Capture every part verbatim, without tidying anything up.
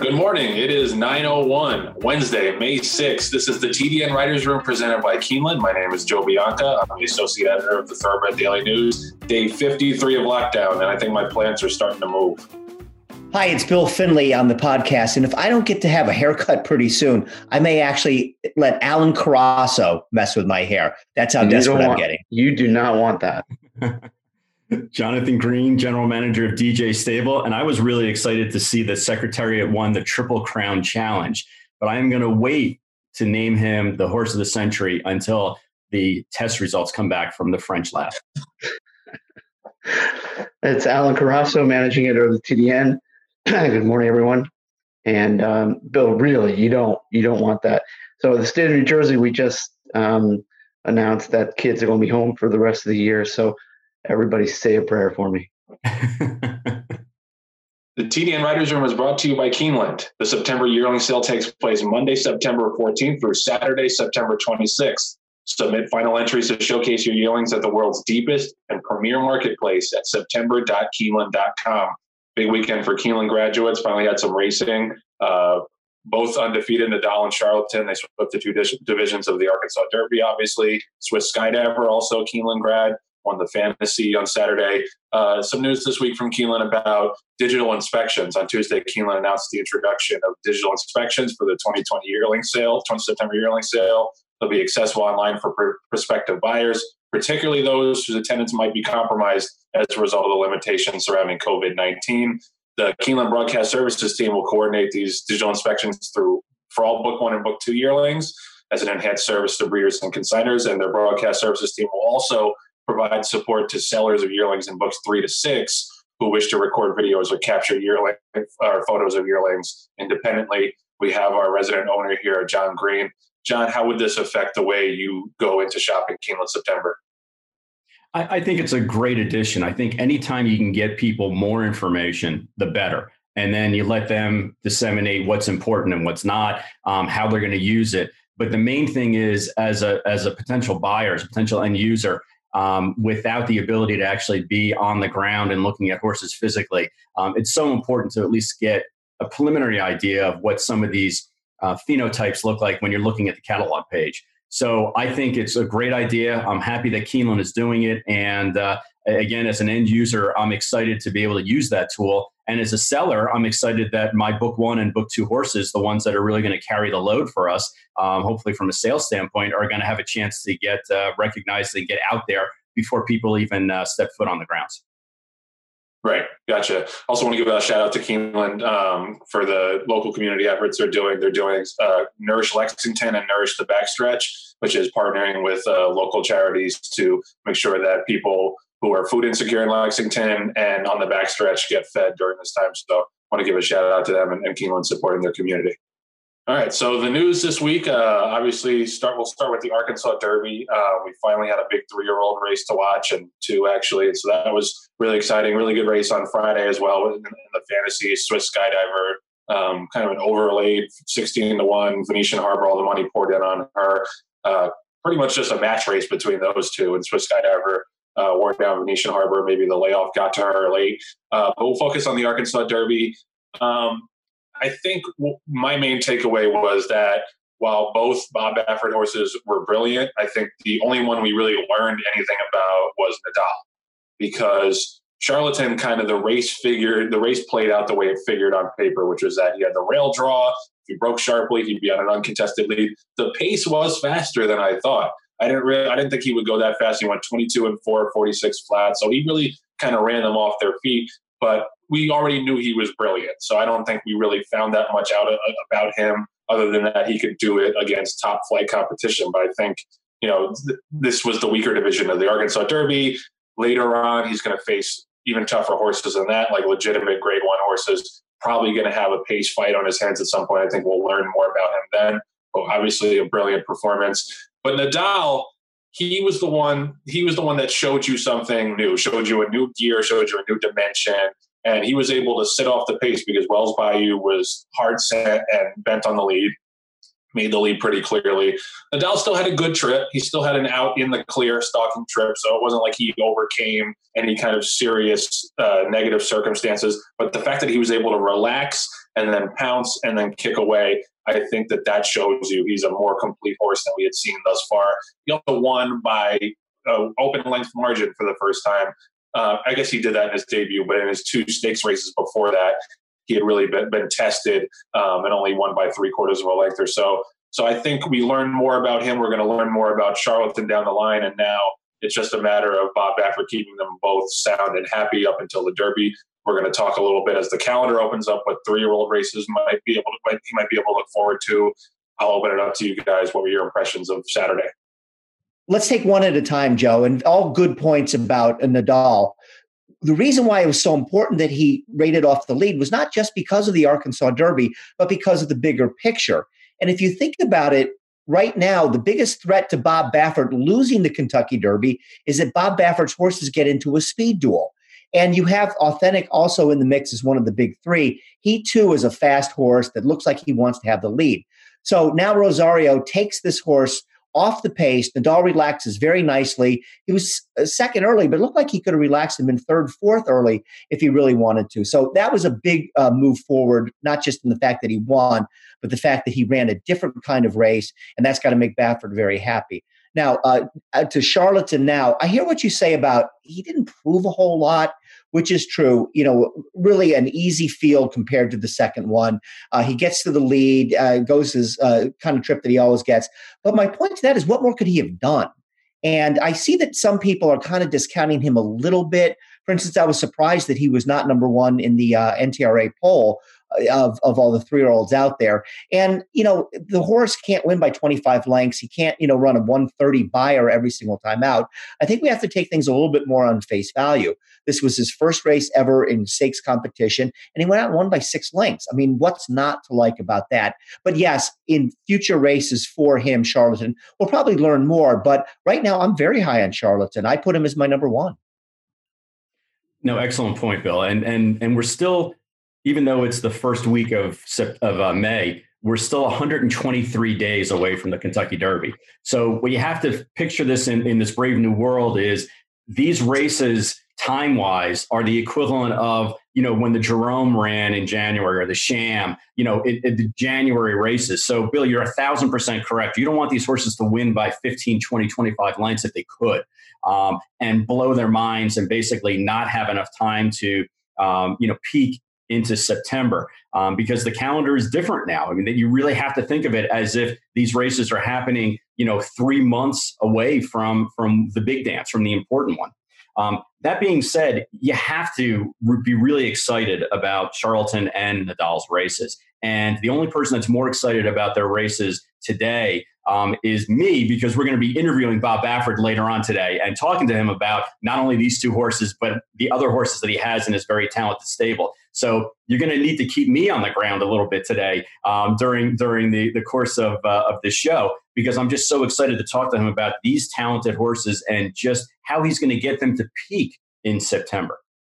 Good morning. It is nine oh one, Wednesday, May sixth. This is the T D N Writers Room presented by Keeneland. My name is Joe Bianca. I'm the associate editor of the Thoroughbred Daily News. Day fifty-three of lockdown, and I think my plants are starting to move. Hi, it's Bill Finley on the podcast. And if I don't get to have a haircut pretty soon, I may actually let Alan Carasso mess with my hair. That's how you desperate I'm want, getting. You do not want that. Jonathan Green, general manager of D J Stable. And I was really excited to see that Secretariat won the Triple Crown Challenge. But I am going to wait to name him the horse of the century until the test results come back from the French lab. It's Alan Carasso, managing editor of the T D N. Good morning, everyone. And um, Bill, really, you don't you don't want that. So the state of New Jersey, we just um, announced that kids are going to be home for the rest of the year. So everybody say a prayer for me. The T D N Writers Room is brought to you by Keeneland. The September yearling sale takes place Monday, September fourteenth through Saturday, September twenty-sixth. Submit final entries to showcase your yearlings at the world's deepest and premier marketplace at september dot keeneland dot com. Big weekend for Keeneland graduates. Finally had some racing. Uh, both undefeated, Nadal and Charlatan. They split the two divisions of the Arkansas Derby, obviously. Swiss Skydiver, also Keeneland grad, won the Fantasy on Saturday. Uh, some news this week from Keeneland about digital inspections. On Tuesday, Keeneland announced the introduction of digital inspections for the twenty twenty yearling sale, twenty September yearling sale. They'll be accessible online for pr- prospective buyers, particularly those whose attendance might be compromised as a result of the limitations surrounding COVID nineteen. The Keeneland Broadcast Services team will coordinate these digital inspections through for all Book One and Book Two yearlings as an enhanced service to breeders and consigners, and their Broadcast Services team will also provide support to sellers of yearlings in Books Three to Six who wish to record videos or capture yearling or photos of yearlings independently. We have our resident owner here, John Green. John, how would this affect the way you go into shopping Keeneland September? I, I think it's a great addition. I think anytime you can get people more information, the better. And then you let them disseminate what's important and what's not, um, how they're going to use it. But the main thing is, as a as a potential buyer, as a potential end user, um, without the ability to actually be on the ground and looking at horses physically, um, it's so important to at least get a preliminary idea of what some of these Uh, phenotypes look like when you're looking at the catalog page. So I think it's a great idea. I'm happy that Keeneland is doing it. And uh, again, as an end user, I'm excited to be able to use that tool. And as a seller, I'm excited that my Book One and Book Two horses, the ones that are really going to carry the load for us, um, hopefully from a sales standpoint, are going to have a chance to get uh, recognized and get out there before people even uh, step foot on the grounds. Right. Gotcha. Also want to give a shout out to Keeneland um, for the local community efforts they're doing. They're doing uh, Nourish Lexington and Nourish the Backstretch, which is partnering with uh, local charities to make sure that people who are food insecure in Lexington and on the backstretch get fed during this time. So I want to give a shout out to them and, and Keeneland supporting their community. All right. So the news this week, uh, obviously, start. We'll start with the Arkansas Derby. Uh, we finally had a big three-year-old race to watch, and two actually. So that was really exciting. Really good race on Friday as well in, in the Fantasy. Swiss Skydiver, um, kind of an overlaid sixteen to one. Venetian Harbor, all the money poured in on her. Uh, pretty much just a match race between those two. And Swiss Skydiver uh, wore down Venetian Harbor. Maybe the layoff got to her late. Uh, but we'll focus on the Arkansas Derby. Um, I think my main takeaway was that while both Bob Baffert horses were brilliant, I think the only one we really learned anything about was Nadal, because Charlatan kind of the race figured, the race played out the way it figured on paper, which was that he had the rail draw. If he broke sharply, he'd be on an uncontested lead. The pace was faster than I thought. I didn't really, I didn't think he would go that fast. He went twenty-two and four, forty-six flat. So he really kind of ran them off their feet. But we already knew he was brilliant. So I don't think we really found that much out of, about him other than that he could do it against top flight competition. But I think, you know, th- this was the weaker division of the Arkansas Derby. Later on, he's going to face even tougher horses than that, like legitimate grade one horses, probably going to have a pace fight on his hands at some point. I think we'll learn more about him then. But obviously a brilliant performance. But Nadal, he was the one, he was the one that showed you something new, showed you a new gear, showed you a new dimension. And he was able to sit off the pace because Wells Bayou was hard set and bent on the lead, made the lead pretty clearly. Nadal still had a good trip. He still had an out in the clear stalking trip. So it wasn't like he overcame any kind of serious uh, negative circumstances. But the fact that he was able to relax and then pounce and then kick away. I think that that shows you he's a more complete horse than we had seen thus far. He also won by uh, open length margin for the first time. Uh, I guess he did that in his debut, but in his two stakes races before that, he had really been, been tested um, and only won by three quarters of a length or so. So I think we learned more about him. We're going to learn more about Charlatan down the line. And now it's just a matter of Bob Baffert keeping them both sound and happy up until the Derby. We're going to talk a little bit as the calendar opens up what three-year-old races might be able to, might, he might be able to look forward to. I'll open it up to you guys. What were your impressions of Saturday? Let's take one at a time, Joe, and all good points about Nadal. The reason why it was so important that he rated off the lead was not just because of the Arkansas Derby, but because of the bigger picture. And if you think about it, right now, the biggest threat to Bob Baffert losing the Kentucky Derby is that Bob Baffert's horses get into a speed duel. And you have Authentic also in the mix as one of the big three. He, too, is a fast horse that looks like he wants to have the lead. So now Rosario takes this horse off the pace. Nadal relaxes very nicely. He was second early, but it looked like he could have relaxed him in third, fourth early if he really wanted to. So that was a big uh, move forward, not just in the fact that he won, but the fact that he ran a different kind of race, and that's got to make Baffert very happy. Now, uh, to Charlatan now, I hear what you say about he didn't prove a whole lot, which is true. You know, really an easy field compared to the second one. Uh, he gets to the lead, uh, goes his uh, kind of trip that he always gets. But my point to that is, what more could he have done? And I see that some people are kind of discounting him a little bit. For instance, I was surprised that he was not number one in the uh, N T R A poll of, of all the three-year-olds out there. And, you know, the horse can't win by twenty-five lengths. He can't, you know, run a one thirty buyer every single time out. I think we have to take things a little bit more on face value. This was his first race ever in stakes competition, and he went out and won by six lengths. I mean, what's not to like about that? But yes, in future races for him, Charlatan, we'll probably learn more. But right now, I'm very high on Charlatan. I put him as my number one. No, excellent point, Bill. And and and we're still, even though it's the first week of of uh, May, we're still one hundred twenty-three days away from the Kentucky Derby. So what you have to picture this in, in this brave new world is these races time-wise are the equivalent of, you know, when the Jerome ran in January or the Sham, you know, in, in the January races. So, Bill, you're a thousand percent correct. You don't want these horses to win by fifteen, twenty, twenty-five lengths if they could, um, and blow their minds and basically not have enough time to, um, you know, peak into September, um, because the calendar is different now. I mean, that you really have to think of it as if these races are happening, you know, three months away from, from the big dance, from the important one. Um, that being said, you have to re- be really excited about Charlatan and Nadal's races. And the only person that's more excited about their races today um, is me, because we're going to be interviewing Bob Baffert later on today and talking to him about not only these two horses, but the other horses that he has in his very talented stable. So you're going to need to keep me on the ground a little bit today um, during during the, the course of uh, of this show, because I'm just so excited to talk to him about these talented horses and just how he's going to get them to peak in September.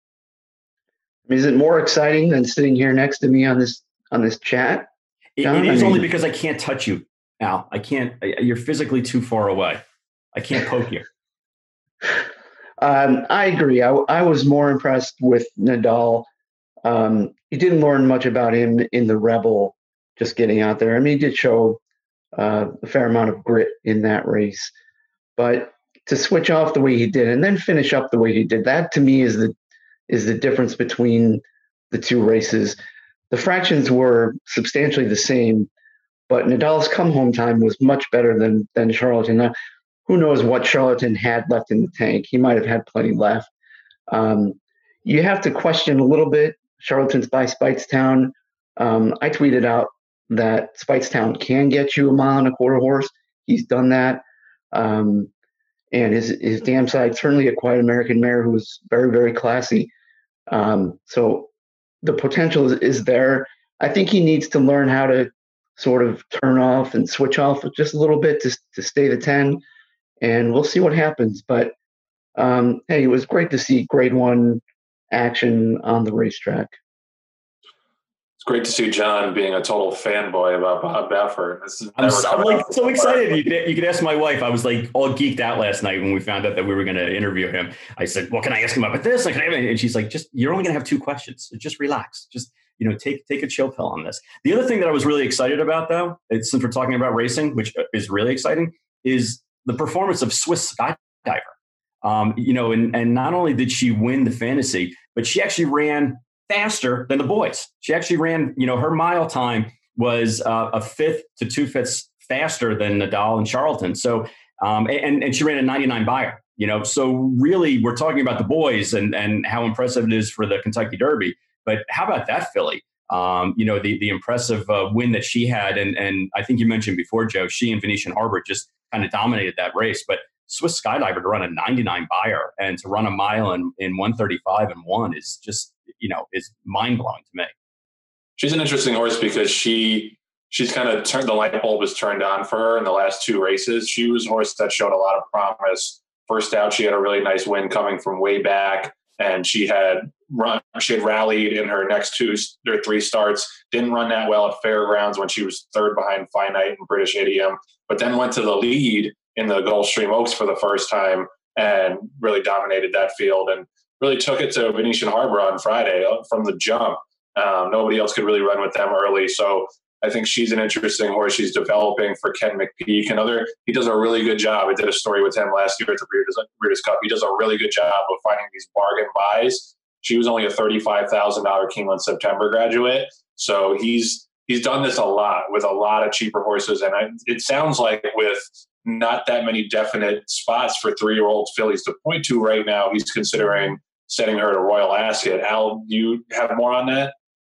Is it more exciting than sitting here next to me on this on this chat? It, it is only because I can't touch you, Al. I can't. You're physically too far away. I can't poke you. Um, I agree. I, I was more impressed with Nadal. Um, you didn't learn much about him in the Rebel, just getting out there. I mean, he did show uh, a fair amount of grit in that race, but to switch off the way he did and then finish up the way he did, that to me is the is the difference between the two races. The fractions were substantially the same, but Nadal's come home time was much better than than Charlatan. Now, who knows what Charlatan had left in the tank? He might have had plenty left. Um, you have to question a little bit Charlatans by Speightstown. Um, I tweeted out that Speightstown can get you a mile and a quarter horse. He's done that. Um, and his, his Dam Side, certainly a quiet American mare who was very, very classy. Um, so the potential is, is there. I think he needs to learn how to sort of turn off and switch off just a little bit to, to stay the ten, and we'll see what happens. But um, hey, it was great to see grade one action on the racetrack. It's great to see John being a total fanboy about Bob Baffert. This is I'm, so, I'm like so excited. You could, you could ask my wife. I was like all geeked out last night when we found out that we were going to interview him. I said, "Well, can I ask him about this?" Like, and she's like, "Just you're only going to have two questions. So just relax. Just you know, take take a chill pill on this. The other thing that I was really excited about, though, is, since we're talking about racing, which is really exciting, is the performance of Swiss Skydiver. Um, you know, and, and not only did she win the fantasy, but she actually ran faster than the boys. She actually ran, you know, her mile time was uh, a fifth to two fifths faster than Nadal and Charlton. So, um, and, and she ran a ninety-nine Bayer, you know, so really we're talking about the boys and, and how impressive it is for the Kentucky Derby. But how about that filly? Um, you know, the, the impressive uh, win that she had. And, and I think you mentioned before, Joe, she and Venetian Harbor just kind of dominated that race. But Swiss Skydiver to run a ninety-nine Bayer and to run a mile in, in one thirty-five and one is just, you know, is mind blowing to me. She's an interesting horse because she she's kind of turned, the light bulb was turned on for her in the last two races. She was a horse that showed a lot of promise. First out, she had a really nice win coming from way back, and she had run, she had rallied in her next two or three starts. Didn't run that well at Fairgrounds when she was third behind Finite and British Idiom, but then went to the lead in the Gulfstream Oaks for the first time and really dominated that field and really took it to Venetian Harbor on Friday from the jump. Um, nobody else could really run with them early. So I think she's an interesting horse. She's developing for Ken McPeek. Another, he does a really good job. I did a story with him last year at the Breeders', Breeders' Cup. He does a really good job of finding these bargain buys. She was only a thirty-five thousand dollars Keeneland September graduate. So he's he's done this a lot with a lot of cheaper horses. And I, it sounds like with not that many definite spots for three-year-old fillies to point to right now, he's considering setting her to Royal Ascot. Al, do you have more on that?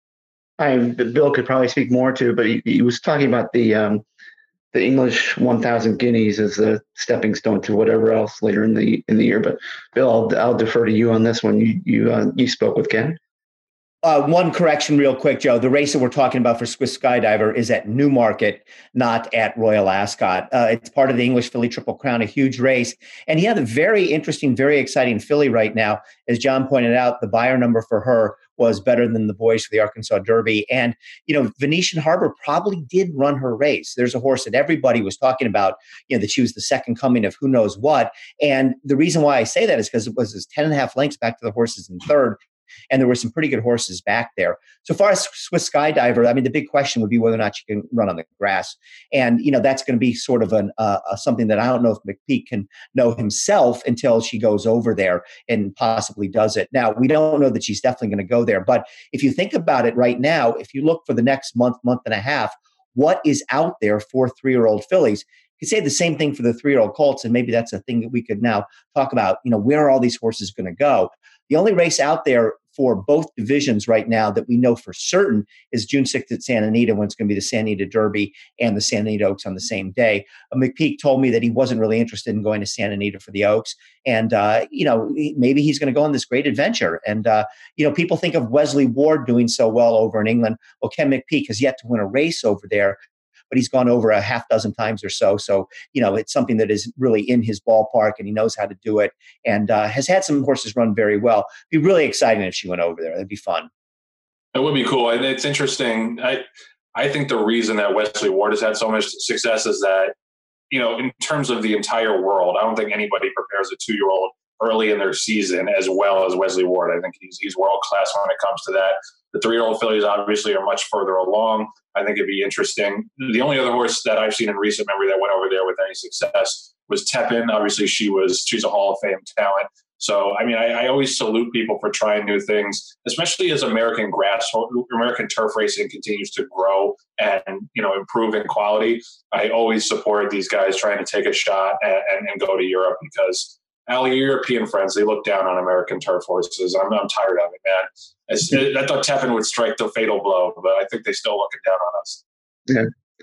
I Bill could probably speak more to, but he, he was talking about the um, the English one thousand guineas as a stepping stone to whatever else later in the in the year. But Bill, I'll, I'll defer to you on this one. You you uh, you spoke with Ken. Uh, one correction real quick, Joe. The race that we're talking about for Swiss Skydiver is at Newmarket, not at Royal Ascot. Uh, it's part of the English Filly Triple Crown, a huge race. And he had a very interesting, very exciting filly right now. As John pointed out, the Bayer number for her was better than the boys for the Arkansas Derby. And, you know, Venetian Harbor probably did run her race. There's a horse that everybody was talking about, you know, that she was the second coming of who knows what. And the reason why I say that is because it was this ten and a half lengths back to the horses in third. And there were some pretty good horses back there. So far as Swiss Skydiver, I mean, the big question would be whether or not she can run on the grass. And, you know, that's going to be sort of an uh, something that I don't know if McPeek can know himself until she goes over there and possibly does it. Now, we don't know that she's definitely going to go there. But if you think about it right now, if you look for the next month, month and a half, what is out there for three-year-old fillies? You could say the same thing for the three-year-old colts, and maybe that's a thing that we could now talk about. You know, where are all these horses going to go? The only race out there for both divisions right now that we know for certain is June sixth at Santa Anita, when it's going to be the Santa Anita Derby and the Santa Anita Oaks on the same day. Uh, McPeek told me that he wasn't really interested in going to Santa Anita for the Oaks. And, uh, you know, maybe he's going to go on this great adventure. And, uh, you know, people think of Wesley Ward doing so well over in England. Well, Ken McPeek has yet to win a race over there, but he's gone over a half dozen times or so. So, you know, it's something that is really in his ballpark, and he knows how to do it, and uh, has had some horses run very well. It'd be really exciting if she went over there. That'd be fun. It would be cool. And it's interesting. I, I think the reason that Wesley Ward has had so much success is that, you know, in terms of the entire world, I don't think anybody prepares a two-year-old early in their season as well as Wesley Ward. I think he's, he's world-class when it comes to that. The three-year-old fillies obviously are much further along. I think it'd be interesting. The only other horse that I've seen in recent memory that went over there with any success was Tepin. Obviously, she was she's a Hall of Fame talent. So, I mean, I, I always salute people for trying new things, especially as American grass, American turf racing continues to grow and, you know, improve in quality. I always support these guys trying to take a shot and, and, and go to Europe, because all your European friends, they look down on American turf horses. I'm, I'm tired of it, man. It's, it, I thought Tepin would strike the fatal blow, but I think they still looking down on us. Yeah.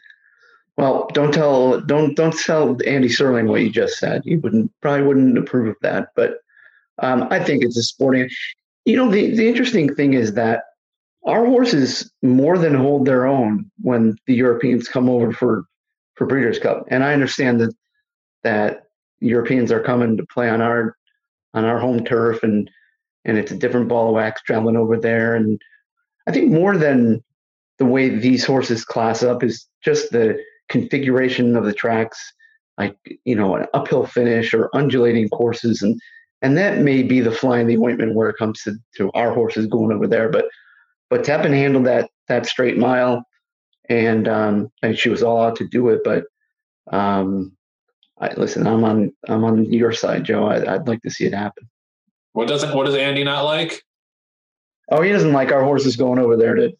Well, don't tell don't don't tell Andy Serling what you just said. He wouldn't probably wouldn't approve of that. But um, I think it's a sporting. You know, the the interesting thing is that our horses more than hold their own when the Europeans come over for for Breeders' Cup, and I understand that that Europeans are coming to play on our on our home turf, and and it's a different ball of wax traveling over there. And I think more than the way these horses class up is just the configuration of the tracks, like, you know, an uphill finish or undulating courses. And and that may be the fly in the ointment where it comes to, to our horses going over there. But But Teppan handled that that straight mile, and um, and she was all out to do it. But um, I, listen, I'm on I'm on your side, Joe. I, I'd like to see it happen. What doesn't What does Andy not like? Oh, he doesn't like our horses going over there to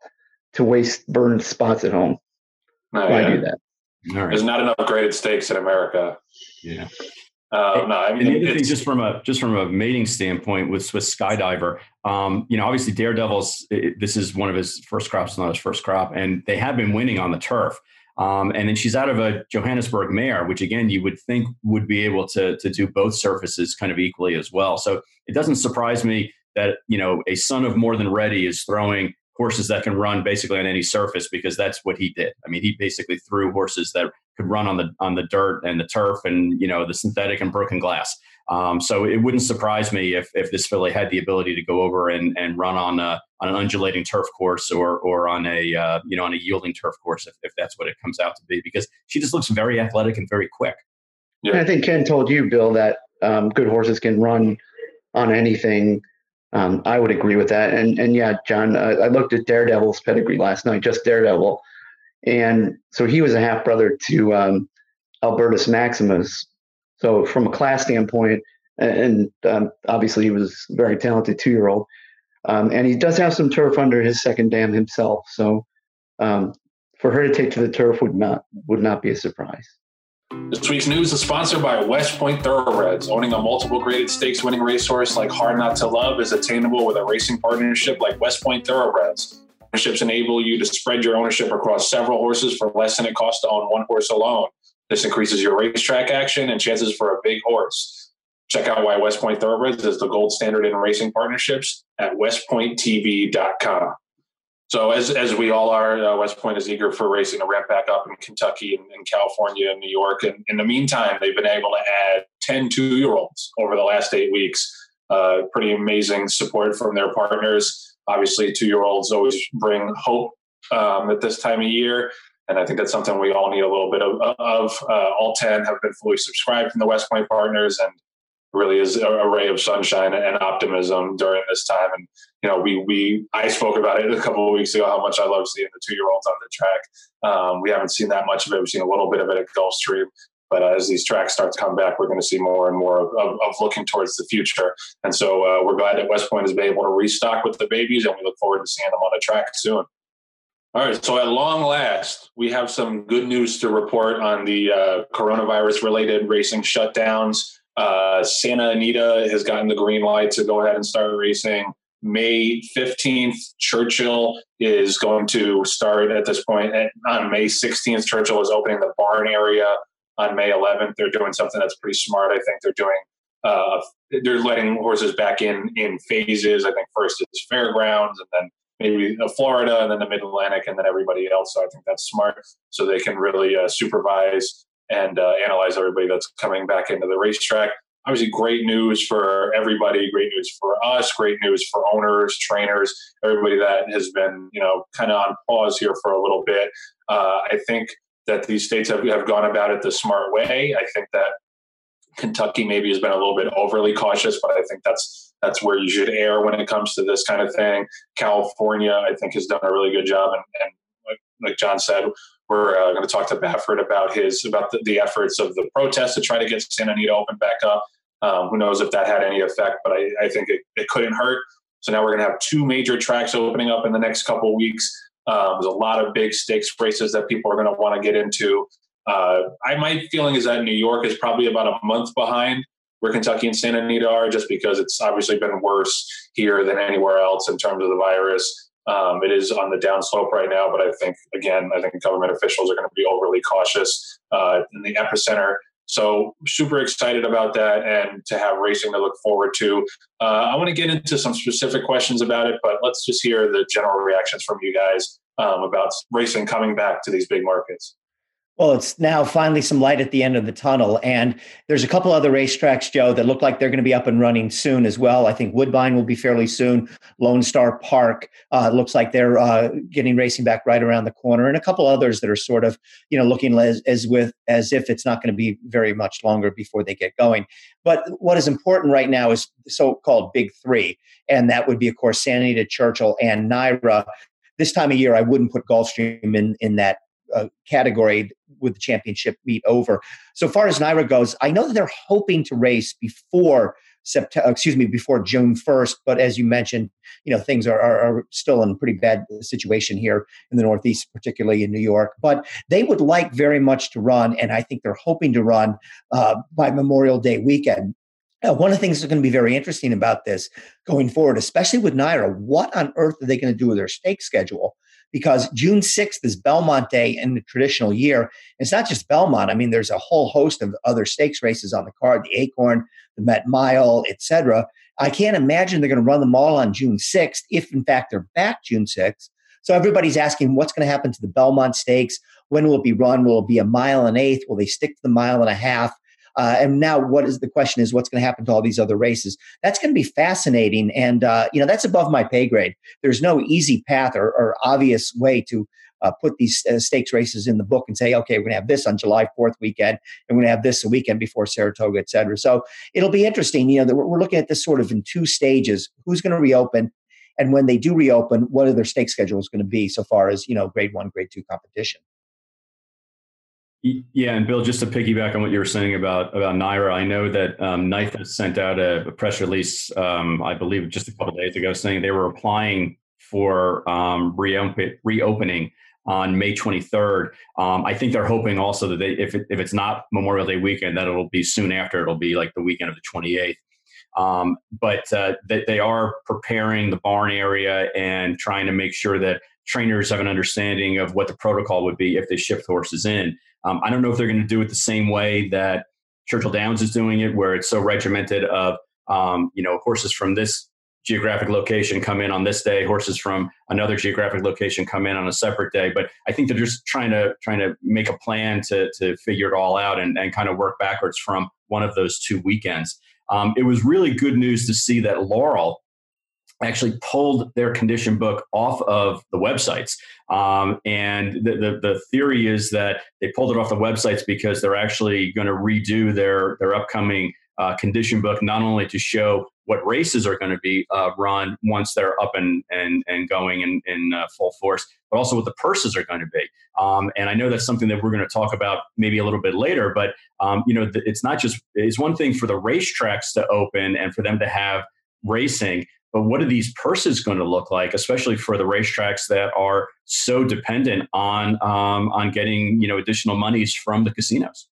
to waste burn spots at home. No, Why yeah. do that? All right. There's not enough graded stakes in America. Yeah. Uh, no, I mean, and the other thing, it's, just from a just from a mating standpoint, with Swiss Skydiver, um, you know, obviously Daredevil's. It, this is one of his first crops, not his first crop, and they have been winning on the turf. Um, and then she's out of a Johannesburg mare, which again you would think would be able to to do both surfaces kind of equally as well. So it doesn't surprise me that, you know, a son of More Than Ready is throwing horses that can run basically on any surface, because that's what he did. I mean, he basically threw horses that could run on the on the dirt and the turf and, you know, the synthetic and broken glass. Um, so it wouldn't surprise me if if this filly had the ability to go over and, and run on a, on an undulating turf course or or on a uh, you know on a yielding turf course, if, if that's what it comes out to be, because she just looks very athletic and very quick. Yeah, I think Ken told you, Bill, that um, good horses can run on anything. Um, I would agree with that. And and yeah, John, uh, I looked at Daredevil's pedigree last night, just Daredevil. And so he was a half brother to um, Albertus Maximus. So from a class standpoint, and um, obviously he was a very talented two-year-old. Um, and he does have some turf under his second dam himself. So um, for her to take to the turf would not would not be a surprise. This week's news is sponsored by West Point Thoroughbreds. Owning a multiple graded stakes winning racehorse like Hard Not to Love is attainable with a racing partnership like West Point Thoroughbreds. Partnerships enable you to spread your ownership across several horses for less than it costs to own one horse alone. This increases your racetrack action and chances for a big horse. Check out why West Point Thoroughbreds is the gold standard in racing partnerships at west point t v dot com. So as as we all are, uh, West Point is eager for racing to ramp back up in Kentucky and, and California and New York. And in the meantime, they've been able to add ten two-year-olds over the last eight weeks. Uh, pretty amazing support from their partners. Obviously, two-year-olds always bring hope um, at this time of year. And I think that's something we all need a little bit of. of. Uh, all ten have been fully subscribed from the West Point partners, and really is a, a ray of sunshine and optimism during this time. And, you know, we, we, I spoke about it a couple of weeks ago, how much I love seeing the two-year-olds on the track. Um, we haven't seen that much of it. We've seen a little bit of it at Gulfstream, but uh, as these tracks start to come back, we're going to see more and more of, of, of looking towards the future. And so uh, we're glad that West Point has been able to restock with the babies, and we look forward to seeing them on the track soon. All right. So at long last, we have some good news to report on the uh, coronavirus related racing shutdowns. Uh, Santa Anita has gotten the green light to go ahead and start racing. May fifteenth, Churchill is going to start at this point. And on May sixteenth, Churchill is opening the barn area. On May eleventh, they're doing something that's pretty smart. I think they're doing, uh, they're letting horses back in in phases. I think first is Fairgrounds, and then maybe Florida, and then the Mid-Atlantic, and then everybody else. So I think that's smart. So they can really uh, supervise and uh, analyze everybody that's coming back into the racetrack. Obviously, great news for everybody, great news for us, great news for owners, trainers, everybody that has been, you know, kind of on pause here for a little bit. Uh, I think that these states have, have gone about it the smart way. I think that Kentucky maybe has been a little bit overly cautious, but I think that's that's where you should err when it comes to this kind of thing. California, I think, has done a really good job, and, and like, like John said, we're uh, going to talk to Baffert about his about the, the efforts of the protests to try to get Santa Anita open back up. Um, who knows if that had any effect, but I, I think it, it couldn't hurt. So now we're going to have two major tracks opening up in the next couple of weeks. Um, there's a lot of big stakes races that people are going to want to get into. Uh, I my feeling is that New York is probably about a month behind where Kentucky and Santa Anita are, just because it's obviously been worse here than anywhere else in terms of the virus. Um, it is on the downslope right now, but I think, again, I think government officials are going to be overly cautious uh, in the epicenter. So super excited about that, and to have racing to look forward to. Uh, I want to get into some specific questions about it, but let's just hear the general reactions from you guys um, about racing coming back to these big markets. Well, it's now finally some light at the end of the tunnel. And there's a couple other racetracks, Joe, that look like they're going to be up and running soon as well. I think Woodbine will be fairly soon. Lone Star Park uh, looks like they're uh, getting racing back right around the corner. And a couple others that are sort of, you know, looking as, as with as if it's not going to be very much longer before they get going. But what is important right now is the so-called big three. And that would be, of course, Santa Anita, Churchill, and Naira. This time of year, I wouldn't put Gulfstream in, in that uh, category with the championship meet over. So far as Naira goes, I know that they're hoping to race before September, excuse me, before June first. But as you mentioned, you know, things are, are, are still in a pretty bad situation here in the Northeast, particularly in New York. But they would like very much to run, and I think they're hoping to run uh, by Memorial Day weekend. Uh, one of the things that's going to be very interesting about this going forward, especially with Naira, what on earth are they going to do with their stake schedule? Because June sixth is Belmont Day in the traditional year. It's not just Belmont. I mean, there's a whole host of other stakes races on the card, the Acorn, the Met Mile, et cetera. I can't imagine they're going to run them all on June sixth, if in fact they're back June sixth. So everybody's asking what's going to happen to the Belmont Stakes? When will it be run? Will it be a mile and eighth? Will they stick to the mile and a half? Uh, and now what is the question is what's going to happen to all these other races? That's going to be fascinating. And, uh, you know, that's above my pay grade. There's no easy path or, or obvious way to uh, put these uh, stakes races in the book and say, okay, we're going to have this on July fourth weekend, and we're going to have this a weekend before Saratoga, et cetera. So it'll be interesting. You know, we're looking at this sort of in two stages. Who's going to reopen? And when they do reopen, what are their stake schedules going to be so far as, you know, grade one, grade two competition? Yeah, and Bill, just to piggyback on what you were saying about about Naira, I know that um, NYFA sent out a, a press release, um, I believe, just a couple of days ago, saying they were applying for um, reopen, reopening on May twenty-third. Um, I think they're hoping also that they, if it, if it's not Memorial Day weekend, that it'll be soon after. It'll be like the weekend of the twenty-eighth. Um, but uh, that they are preparing the barn area and trying to make sure that trainers have an understanding of what the protocol would be if they shift horses in. Um, I don't know if they're going to do it the same way that Churchill Downs is doing it, where it's so regimented of, um, you know, horses from this geographic location come in on this day, horses from another geographic location come in on a separate day. But I think they're just trying to trying to make a plan to to figure it all out and, and kind of work backwards from one of those two weekends. Um, it was really good news to see that Laurel actually pulled their condition book off of the websites. Um, and the, the, the theory is that they pulled it off the websites because they're actually going to redo their, their upcoming uh, condition book, not only to show what races are going to be uh, run once they're up and, and, and going in, in uh, full force, but also what the purses are going to be. Um, and I know that's something that we're going to talk about maybe a little bit later, but um, you know, it's not just, it's one thing for the racetracks to open and for them to have racing, but what are these purses going to look like, especially for the racetracks that are so dependent on um, on getting, you know, additional monies from the casinos?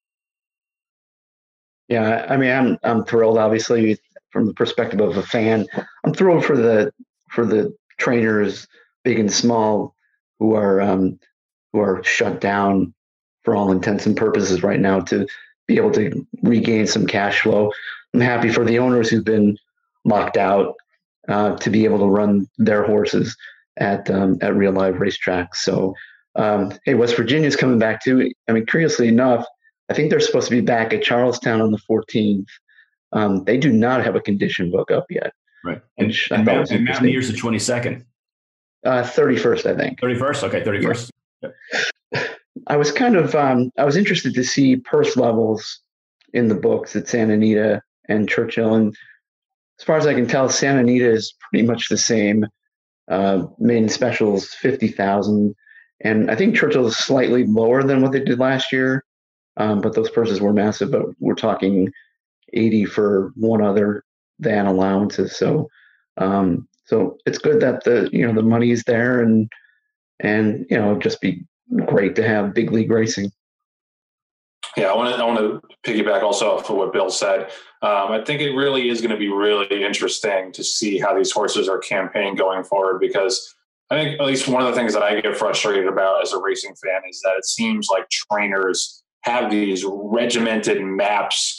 Yeah, I mean, I'm I'm thrilled. Obviously, from the perspective of a fan, I'm thrilled for the for the trainers, big and small, who are um, who are shut down for all intents and purposes right now, to be able to regain some cash flow. I'm happy for the owners who've been locked out uh, to be able to run their horses at um, at real live racetracks. So, um, hey, West Virginia's coming back too. I mean, curiously enough, I think they're supposed to be back at Charlestown on the fourteenth. Um, they do not have a condition book up yet. Right. And, and, Mount, and Mountaineers the twenty-second. Uh, thirty-first, I think. thirty-first? Okay, thirty-first. Yeah. Yep. I was kind of, um, I was interested to see purse levels in the books at Santa Anita and Churchill. And as far as I can tell, Santa Anita is pretty much the same. Uh, main specials, fifty thousand. And I think Churchill is slightly lower than what they did last year. Um, but those purses were massive, but we're talking eighty for one other van allowances. So, um, so it's good that the, you know, the money is there, and, and, you know, it'd just be great to have big league racing. Yeah, I want to I want to piggyback also off of what Bill said. Um, I think it really is going to be really interesting to see how these horses are campaigned going forward, because I think at least one of the things that I get frustrated about as a racing fan is that it seems like trainers have these regimented maps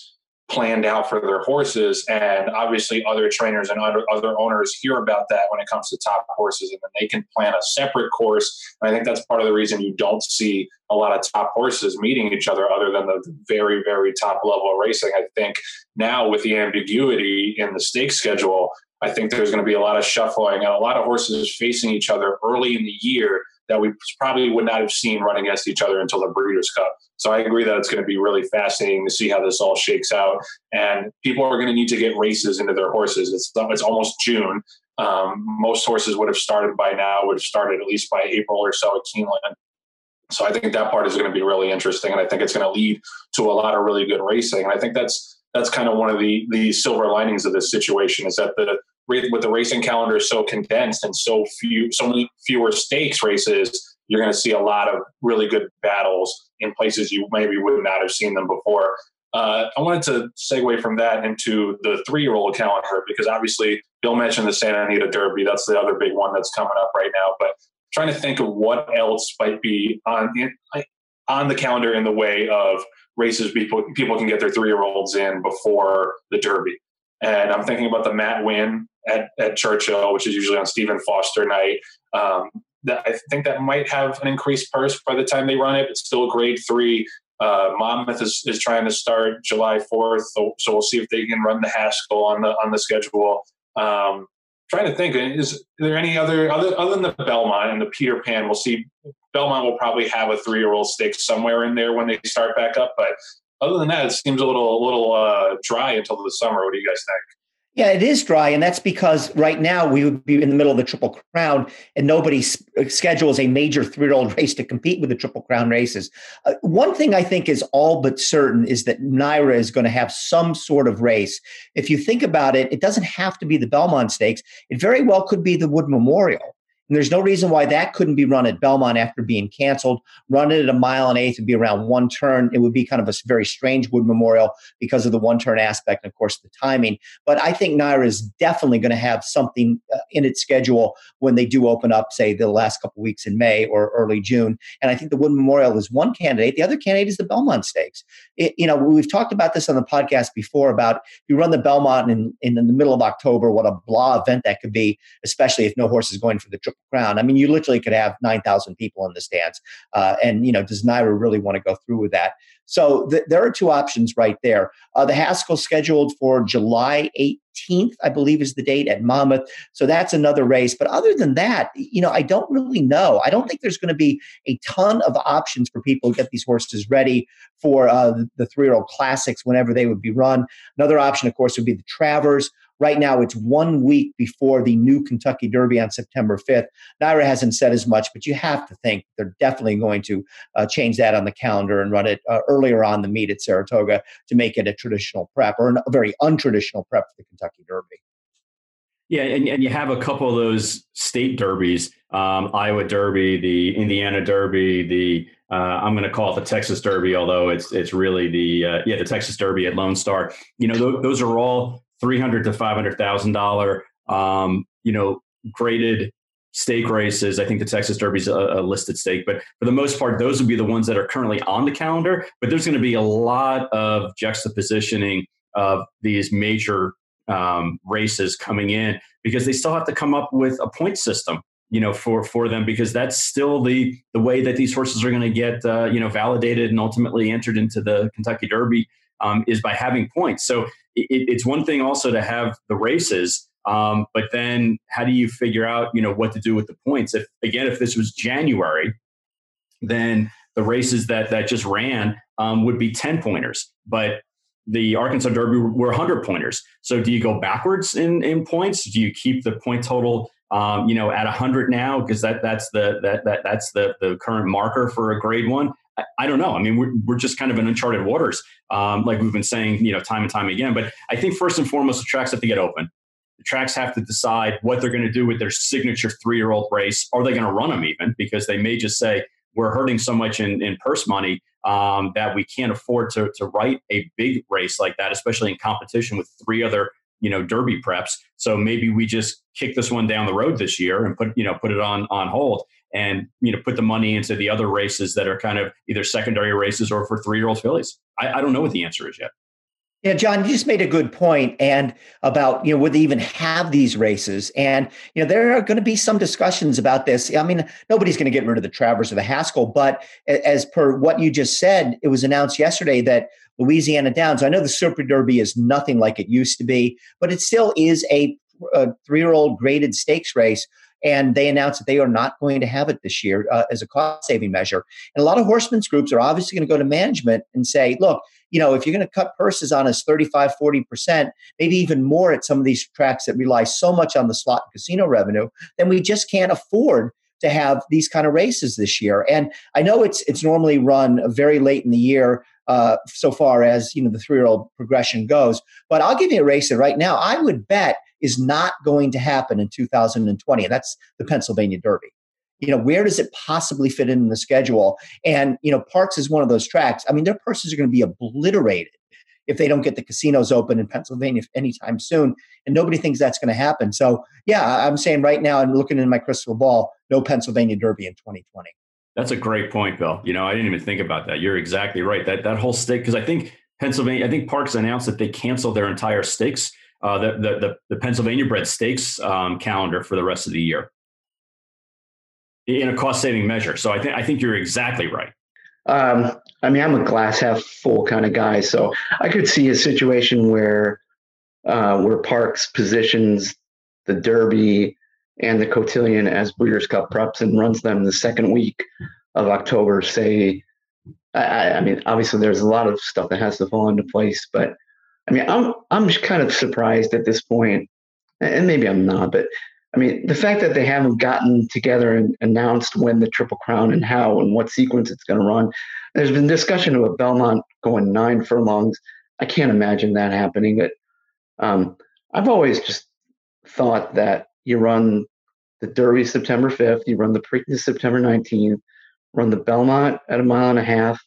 planned out for their horses. And obviously other trainers and other, other owners hear about that when it comes to top horses, and then they can plan a separate course. And I think that's part of the reason you don't see a lot of top horses meeting each other other than the very, very top level of racing. I think now with the ambiguity in the stake schedule, I think there's going to be a lot of shuffling and a lot of horses facing each other early in the year that we probably would not have seen run against each other until the Breeders' Cup. So I agree that it's going to be really fascinating to see how this all shakes out. And people are going to need to get races into their horses. It's it's almost June. Um, most horses would have started by now, would have started at least by April or so at Keeneland. So I think that part is going to be really interesting. And I think it's going to lead to a lot of really good racing. And I think that's that's kind of one of the, the silver linings of this situation, is that the with the racing calendar is so condensed and so few, so many fewer stakes races, you're going to see a lot of really good battles in places you maybe would not have seen them before. Uh, I wanted to segue from that into the three-year-old calendar, because obviously Bill mentioned the Santa Anita Derby. That's the other big one that's coming up right now. But trying to think of what else might be on on the calendar in the way of races people people can get their three-year-olds in before the Derby. And I'm thinking about the Matt Winn at, at Churchill, which is usually on Stephen Foster night. Um, that I think that might have an increased purse by the time they run it. It's still a grade three. Uh, Monmouth is, is trying to start July fourth, so, so we'll see if they can run the Haskell on the on the schedule. Um, trying to think, is there any other other other than the Belmont and the Peter Pan? We'll see. Belmont will probably have a three-year-old stake somewhere in there when they start back up, but other than that, it seems a little, little uh, dry until the summer. What do you guys think? Yeah, it is dry, and that's because right now we would be in the middle of the Triple Crown, and nobody schedules a major three-year-old race to compete with the Triple Crown races. Uh, one thing I think is all but certain is that NYRA is going to have some sort of race. If you think about it, it doesn't have to be the Belmont Stakes. It very well could be the Wood Memorial. And there's no reason why that couldn't be run at Belmont after being canceled. Run it at a mile and eighth would be around one turn. It would be kind of a very strange Wood Memorial because of the one turn aspect and, of course, the timing. But I think NYRA is definitely going to have something uh, in its schedule when they do open up, say, the last couple of weeks in May or early June. And I think the Wood Memorial is one candidate. The other candidate is the Belmont Stakes. It, you know, we've talked about this on the podcast before about if you run the Belmont in, in the middle of October, what a blah event that could be, especially if no horse is going for the Triple Crown. I mean, you literally could have nine thousand people in the stands. Uh, and, you know, does NYRA really want to go through with that? So th- there are two options right there. Uh, the Haskell scheduled for July eighteenth, I believe is the date at Monmouth. So that's another race. But other than that, you know, I don't really know. I don't think there's going to be a ton of options for people to get these horses ready for uh, the three-year-old classics whenever they would be run. Another option, of course, would be the Travers. Right now, it's one week before the new Kentucky Derby on September fifth. NYRA hasn't said as much, but you have to think they're definitely going to uh, change that on the calendar and run it uh, earlier on the meet at Saratoga to make it a traditional prep or a very untraditional prep for the Kentucky Derby. Yeah, and, and you have a couple of those state derbies, um, Iowa Derby, the Indiana Derby, the uh, I'm going to call it the Texas Derby, although it's it's really the uh, yeah the Texas Derby at Lone Star. You know, th- those are all three hundred to five hundred thousand dollar, um, you know, graded stake races. I think the Texas Derby is a, a listed stake, but for the most part, those would be the ones that are currently on the calendar. But there's going to be a lot of juxtapositioning of these major um, races coming in because they still have to come up with a point system, you know, for for them, because that's still the the way that these horses are going to get, uh, you know, validated and ultimately entered into the Kentucky Derby. Um, is by having points. So it, it's one thing also to have the races, um, but then how do you figure out, you know, what to do with the points? If again, if this was January, then the races that that just ran um, would be ten pointers, but the Arkansas Derby were one hundred pointers. So do you go backwards in in points? Do you keep the point total, um, you know, at one hundred now because that that's the that that that's the the current marker for a grade one? I don't know. I mean, we're, we're just kind of in uncharted waters, um, like we've been saying, you know, time and time again. But I think first and foremost, the tracks have to get open. The tracks have to decide what they're going to do with their signature three-year-old race. Are they going to run them even? Because they may just say, we're hurting so much in, in purse money um, that we can't afford to, to write a big race like that, especially in competition with three other, you know, Derby preps. So maybe we just kick this one down the road this year and put, you know, put it on, on hold. And, you know, put the money into the other races that are kind of either secondary races or for three-year-old fillies. I, I don't know what the answer is yet. Yeah, John, you just made a good point, and about, you know, would they even have these races? And you know, there are going to be some discussions about this. I mean, nobody's going to get rid of the Travers or the Haskell, but as per what you just said, it was announced yesterday that Louisiana Downs. I know the Super Derby is nothing like it used to be, but it still is a, a three-year-old graded stakes race. And they announced that they are not going to have it this year uh, as a cost-saving measure. And a lot of horsemen's groups are obviously going to go to management and say, look, you know, if you're going to cut purses on us thirty-five, forty percent, maybe even more at some of these tracks that rely so much on the slot and casino revenue, then we just can't afford to have these kind of races this year. And I know it's it's normally run very late in the year, uh, so far as, you know, the three-year-old progression goes. But I'll give you a race that right now I would bet is not going to happen in two thousand twenty, and that's the Pennsylvania Derby. You know, where does it possibly fit in the schedule? And, you know, Parx is one of those tracks. I mean, their purses are going to be obliterated if they don't get the casinos open in Pennsylvania anytime soon. And nobody thinks that's going to happen. So, yeah, I'm saying right now, I'm looking in my crystal ball, no Pennsylvania Derby in twenty twenty. That's a great point, Bill. You know, I didn't even think about that. You're exactly right. That that whole stake, because I think Pennsylvania, I think Parx announced that they canceled their entire stakes, uh, the, the, the, the Pennsylvania bred stakes um, calendar for the rest of the year in a cost-saving measure. So I think I think you're exactly right. Um, I mean, I'm a glass half full kind of guy, so I could see a situation where uh, where Parx positions the Derby and the Cotillion as Breeders' Cup preps and runs them the second week of October. Say, I, I mean, obviously there's a lot of stuff that has to fall into place, but I mean, I'm I'm just kind of surprised at this point, and maybe I'm not, but I mean, the fact that they haven't gotten together and announced when the Triple Crown and how and what sequence it's going to run. There's been discussion about Belmont going nine furlongs. I can't imagine that happening. But um, I've always just thought that you run the Derby September fifth, you run the Preakness September nineteenth, run the Belmont at a mile and a half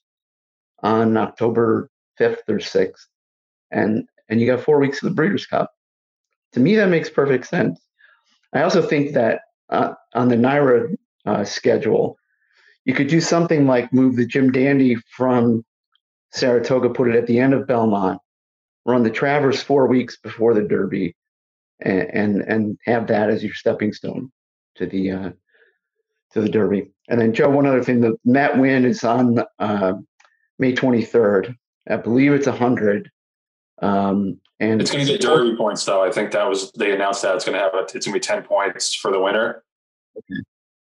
on October fifth or sixth, and and you got four weeks of the Breeders' Cup. To me, that makes perfect sense. I also think that uh, on the NYRA uh, schedule, you could do something like move the Jim Dandy from Saratoga, put it at the end of Belmont, run the Travers four weeks before the Derby, and and, and have that as your stepping stone to the uh, to the Derby. And then, Joe, one other thing: the Matt Winn is on uh, May twenty-third. I believe it's a hundred. Um, and it's going to get Derby points, though. I think that was they announced that it's going to have a, it's going to be ten points for the winner. Okay.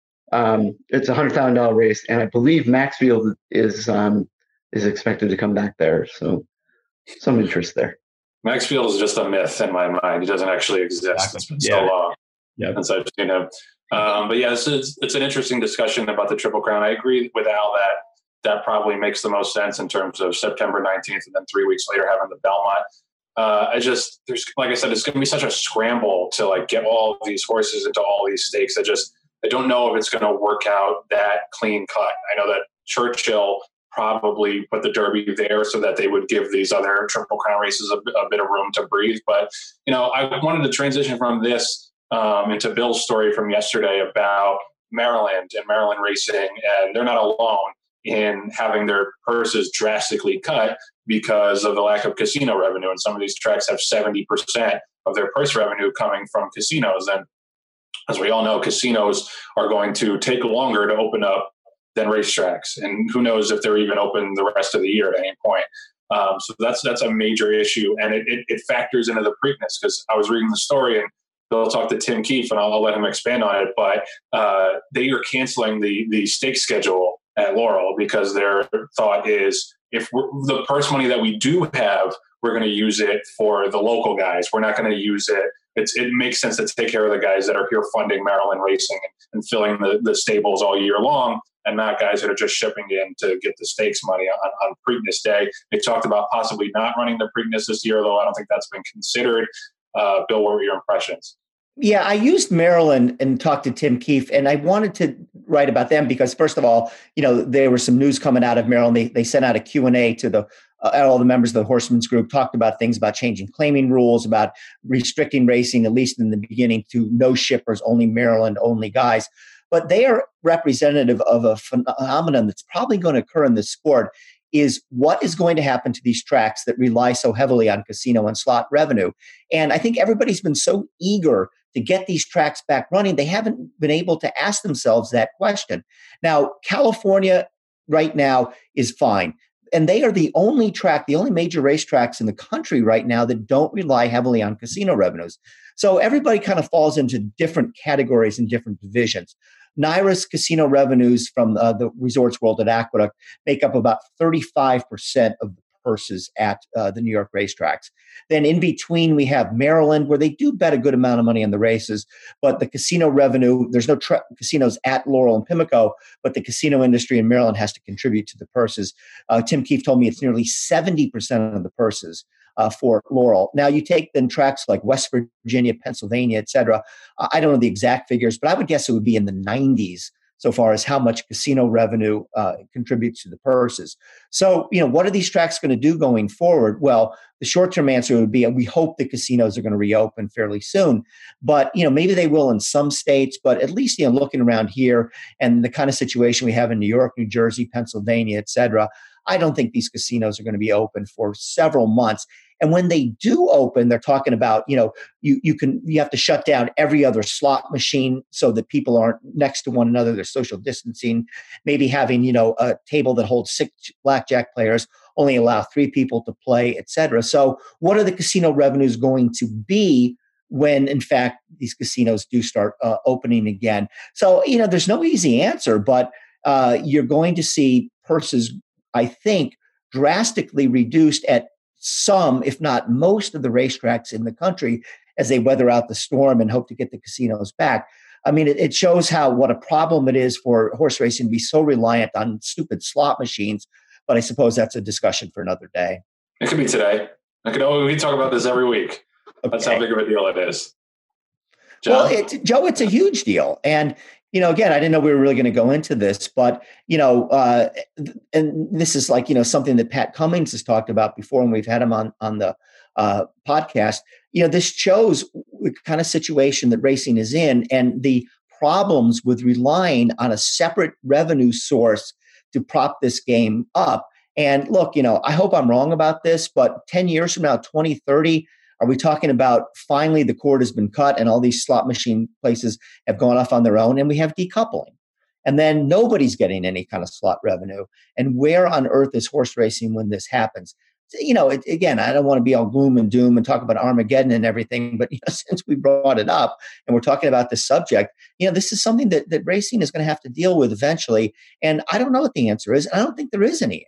Um, it's a hundred thousand dollar race, and I believe Maxfield is um, is expected to come back there. So some interest there. Maxfield is just a myth in my mind. He doesn't actually exist. It's been so yeah. long yeah. since I've seen him. Um, but yeah, it's, it's it's an interesting discussion about the Triple Crown. I agree with Al that that probably makes the most sense in terms of September nineteenth and then three weeks later having the Belmont. Uh, I just, there's, like I said, it's going to be such a scramble to like get all of these horses into all these stakes. I just, I don't know if it's going to work out that clean cut. I know that Churchill probably put the Derby there so that they would give these other Triple Crown races a, a bit of room to breathe. But, you know, I wanted to transition from this um, into Bill's story from yesterday about Maryland and Maryland racing, and they're not alone in having their purses drastically cut because of the lack of casino revenue. And some of these tracks have seventy percent of their purse revenue coming from casinos. And as we all know, casinos are going to take longer to open up than racetracks. And who knows if they're even open the rest of the year at any point. Um, so that's that's a major issue. And it, it, it factors into the Preakness, because I was reading the story and Bill talked to Tim Keefe, and I'll, I'll let him expand on it. But uh, they are canceling the the stake schedule at Laurel because their thought is, if we're, the purse money that we do have, we're going to use it for the local guys. We're not going to use it. It's, it makes sense to take care of the guys that are here funding Maryland racing and, and filling the, the stables all year long, and not guys that are just shipping in to get the stakes money on, on Preakness Day. They talked about possibly not running the Preakness this year, though I don't think that's been considered. Uh, Bill, what were your impressions? Yeah, I used Maryland and talked to Tim Keefe, and I wanted to write about them because, first of all, you know, there was some news coming out of Maryland. They, they sent out a Q and A to the uh, all the members of the Horsemen's Group, talked about things about changing claiming rules, about restricting racing, at least in the beginning, to no shippers, only Maryland, only guys. But they are representative of a phenomenon that's probably going to occur in the sport is what is going to happen to these tracks that rely so heavily on casino and slot revenue. And I think everybody's been so eager to get these tracks back running, they haven't been able to ask themselves that question. Now, California right now is fine. And they are the only track, the only major racetracks in the country right now that don't rely heavily on casino revenues. So everybody kind of falls into different categories and different divisions. NYRA's casino revenues from uh, the Resorts World at Aqueduct make up about thirty-five percent of the purses at uh, the New York racetracks. Then in between, we have Maryland, where they do bet a good amount of money on the races, but the casino revenue, there's no tra- casinos at Laurel and Pimlico, but the casino industry in Maryland has to contribute to the purses. Uh, Tim Keefe told me it's nearly seventy percent of the purses uh, for Laurel. Now, you take then tracks like West Virginia, Pennsylvania, et cetera. I don't know the exact figures, but I would guess it would be in the nineties so far as how much casino revenue uh, contributes to the purses. So, you know, what are these tracks going to do going forward? Well, the short-term answer would be we hope the casinos are going to reopen fairly soon. But, you know, maybe they will in some states, but at least, you know, looking around here and the kind of situation we have in New York, New Jersey, Pennsylvania, et cetera, I don't think these casinos are going to be open for several months. And when they do open, they're talking about, you know, you you can you have to shut down every other slot machine so that people aren't next to one another. There's social distancing. Maybe having, you know, a table that holds six blackjack players, only allow three people to play, et cetera. So what are the casino revenues going to be when, in fact, these casinos do start uh, opening again? So, you know, there's no easy answer, but uh, you're going to see purses, I think, drastically reduced at some, if not most, of the racetracks in the country as they weather out the storm and hope to get the casinos back. I mean, it, it shows how what a problem it is for horse racing to be so reliant on stupid slot machines. But I suppose that's a discussion for another day. It could be today. I could. Oh, we talk about this every week. Okay. That's how big of a deal it is. John? Well, it, Joe, it's a huge deal. And, you know, again, I didn't know we were really going to go into this, but, you know, uh, and this is like, you know, something that Pat Cummings has talked about before, and we've had him on, on the uh, podcast. You know, this shows the kind of situation that racing is in and the problems with relying on a separate revenue source to prop this game up. And look, you know, I hope I'm wrong about this, but ten years from now, twenty thirty, are we talking about finally the cord has been cut and all these slot machine places have gone off on their own and we have decoupling? And then nobody's getting any kind of slot revenue. And where on earth is horse racing when this happens? You know, it, again, I don't want to be all gloom and doom and talk about Armageddon and everything, but you know, since we brought it up and we're talking about this subject, you know, this is something that, that racing is going to have to deal with eventually. And I don't know what the answer is. I don't think there is any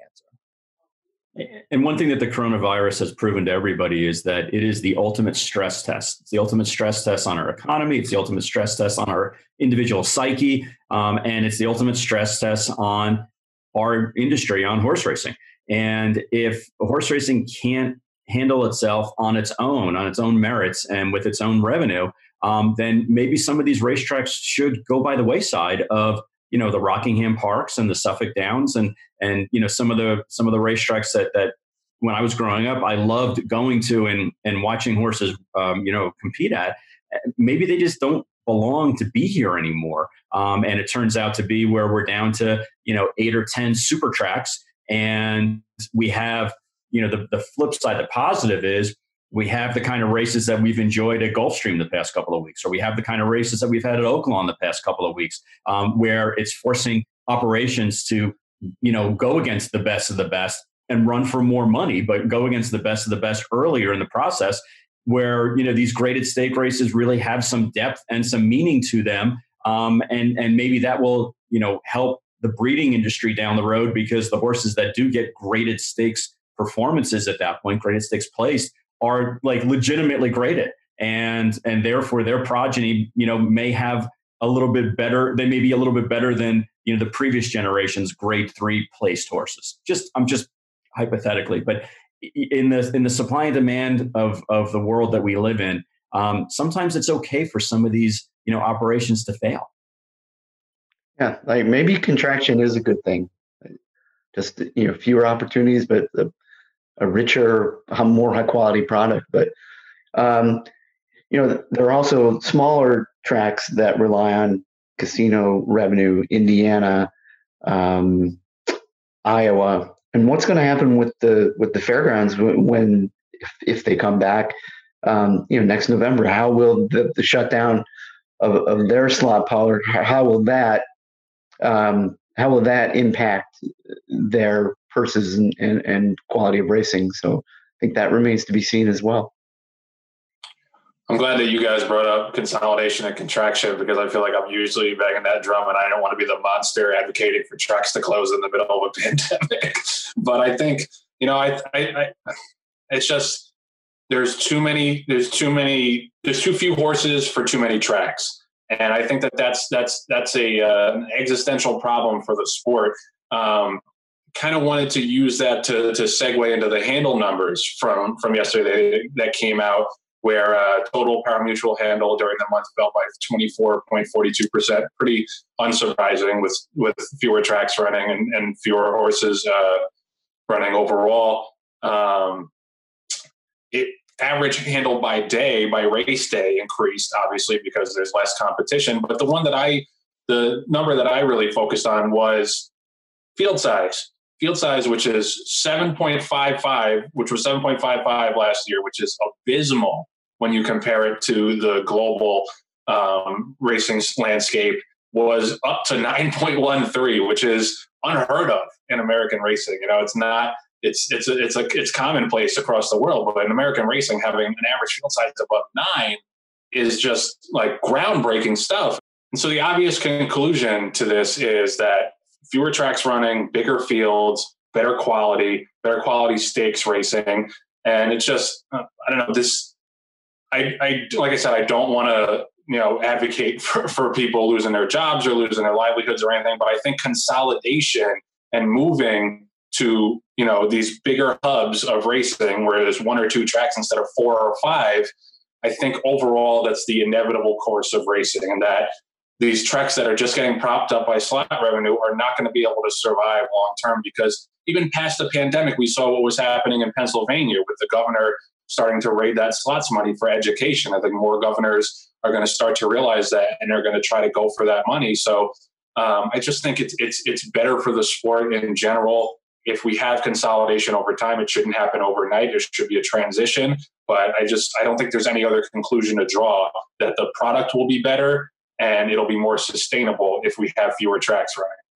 answer. And one thing that the coronavirus has proven to everybody is that it is the ultimate stress test. It's the ultimate stress test on our economy. It's the ultimate stress test on our individual psyche. Um, and it's the ultimate stress test on our industry, on horse racing. And if horse racing can't handle itself on its own, on its own merits and with its own revenue, um, then maybe some of these racetracks should go by the wayside of, you know, the Rockingham Parks and the Suffolk Downs and, and, you know, some of the, some of the racetracks that, that when I was growing up, I loved going to and, and watching horses, um, you know, compete at. Maybe they just don't belong to be here anymore. Um, and it turns out to be where we're down to, you know, eight or ten super tracks. And we have, you know, the, the flip side, the positive is we have the kind of races that we've enjoyed at Gulfstream the past couple of weeks, or we have the kind of races that we've had at Oaklawn the past couple of weeks, um, where it's forcing operations to, you know, go against the best of the best and run for more money, but go against the best of the best earlier in the process, where, you know, these graded stake races really have some depth and some meaning to them. Um, and, and maybe that will, you know, help the breeding industry down the road, because the horses that do get graded stakes performances at that point, graded stakes placed, are like legitimately graded. And, and therefore their progeny, you know, may have a little bit better, they may be a little bit better than, you know, the previous generation's grade three placed horses. Just, I'm just hypothetically, but in the, in the supply and demand of, of the world that we live in, um, sometimes it's okay for some of these, you know, operations to fail. Yeah, like maybe contraction is a good thing. Just, you know, fewer opportunities, but a, a richer, more high quality product. But, um, you know, there are also smaller tracks that rely on casino revenue, Indiana, um, Iowa, and what's going to happen with the with the fairgrounds when, when if, if they come back, um, you know, next November? How will the, the shutdown of, of their slot power? How will that um, how will that impact their purses and, and, and quality of racing? So I think that remains to be seen as well. I'm glad that you guys brought up consolidation and contraction, because I feel like I'm usually banging that drum, and I don't want to be the monster advocating for tracks to close in the middle of a pandemic. But I think, you know, I, I, I it's just, there's too many, there's too many, there's too few horses for too many tracks. And I think that that's, that's, that's a, uh, an existential problem for the sport. Um, kind of wanted to use that to, to segue into the handle numbers from, from yesterday that came out, where uh, total pari-mutuel handle during the month fell by twenty-four point four two percent. Pretty unsurprising with, with fewer tracks running and, and fewer horses uh, running overall. Um, it average handle by day, by race day, increased, obviously, because there's less competition. But the one that I, the number that I really focused on was field size. Field size, which is seven point five five, which was seven point five five last year, which is abysmal when you compare it to the global um, racing landscape, was up to nine point one three, which is unheard of in American racing. You know, it's not, it's, it's, a, it's a, it's commonplace across the world, but in American racing, having an average field size above nine is just like groundbreaking stuff. And so the obvious conclusion to this is that fewer tracks running, bigger fields, better quality, better quality stakes racing. And it's just, I don't know, this, I, I like I said, I don't want to, you know, advocate for, for people losing their jobs or losing their livelihoods or anything, but I think consolidation and moving to, you know, these bigger hubs of racing where there's one or two tracks instead of four or five, I think overall that's the inevitable course of racing, and that these tracks that are just getting propped up by slot revenue are not going to be able to survive long term, because even past the pandemic, we saw what was happening in Pennsylvania with the governor starting to raid that slots money for education. I think more governors are going to start to realize that, and they're going to try to go for that money. So um, I just think it's it's it's better for the sport in general. If we have consolidation over time, it shouldn't happen overnight. It should be a transition. But I just I don't think there's any other conclusion to draw that the product will be better and it'll be more sustainable if we have fewer tracks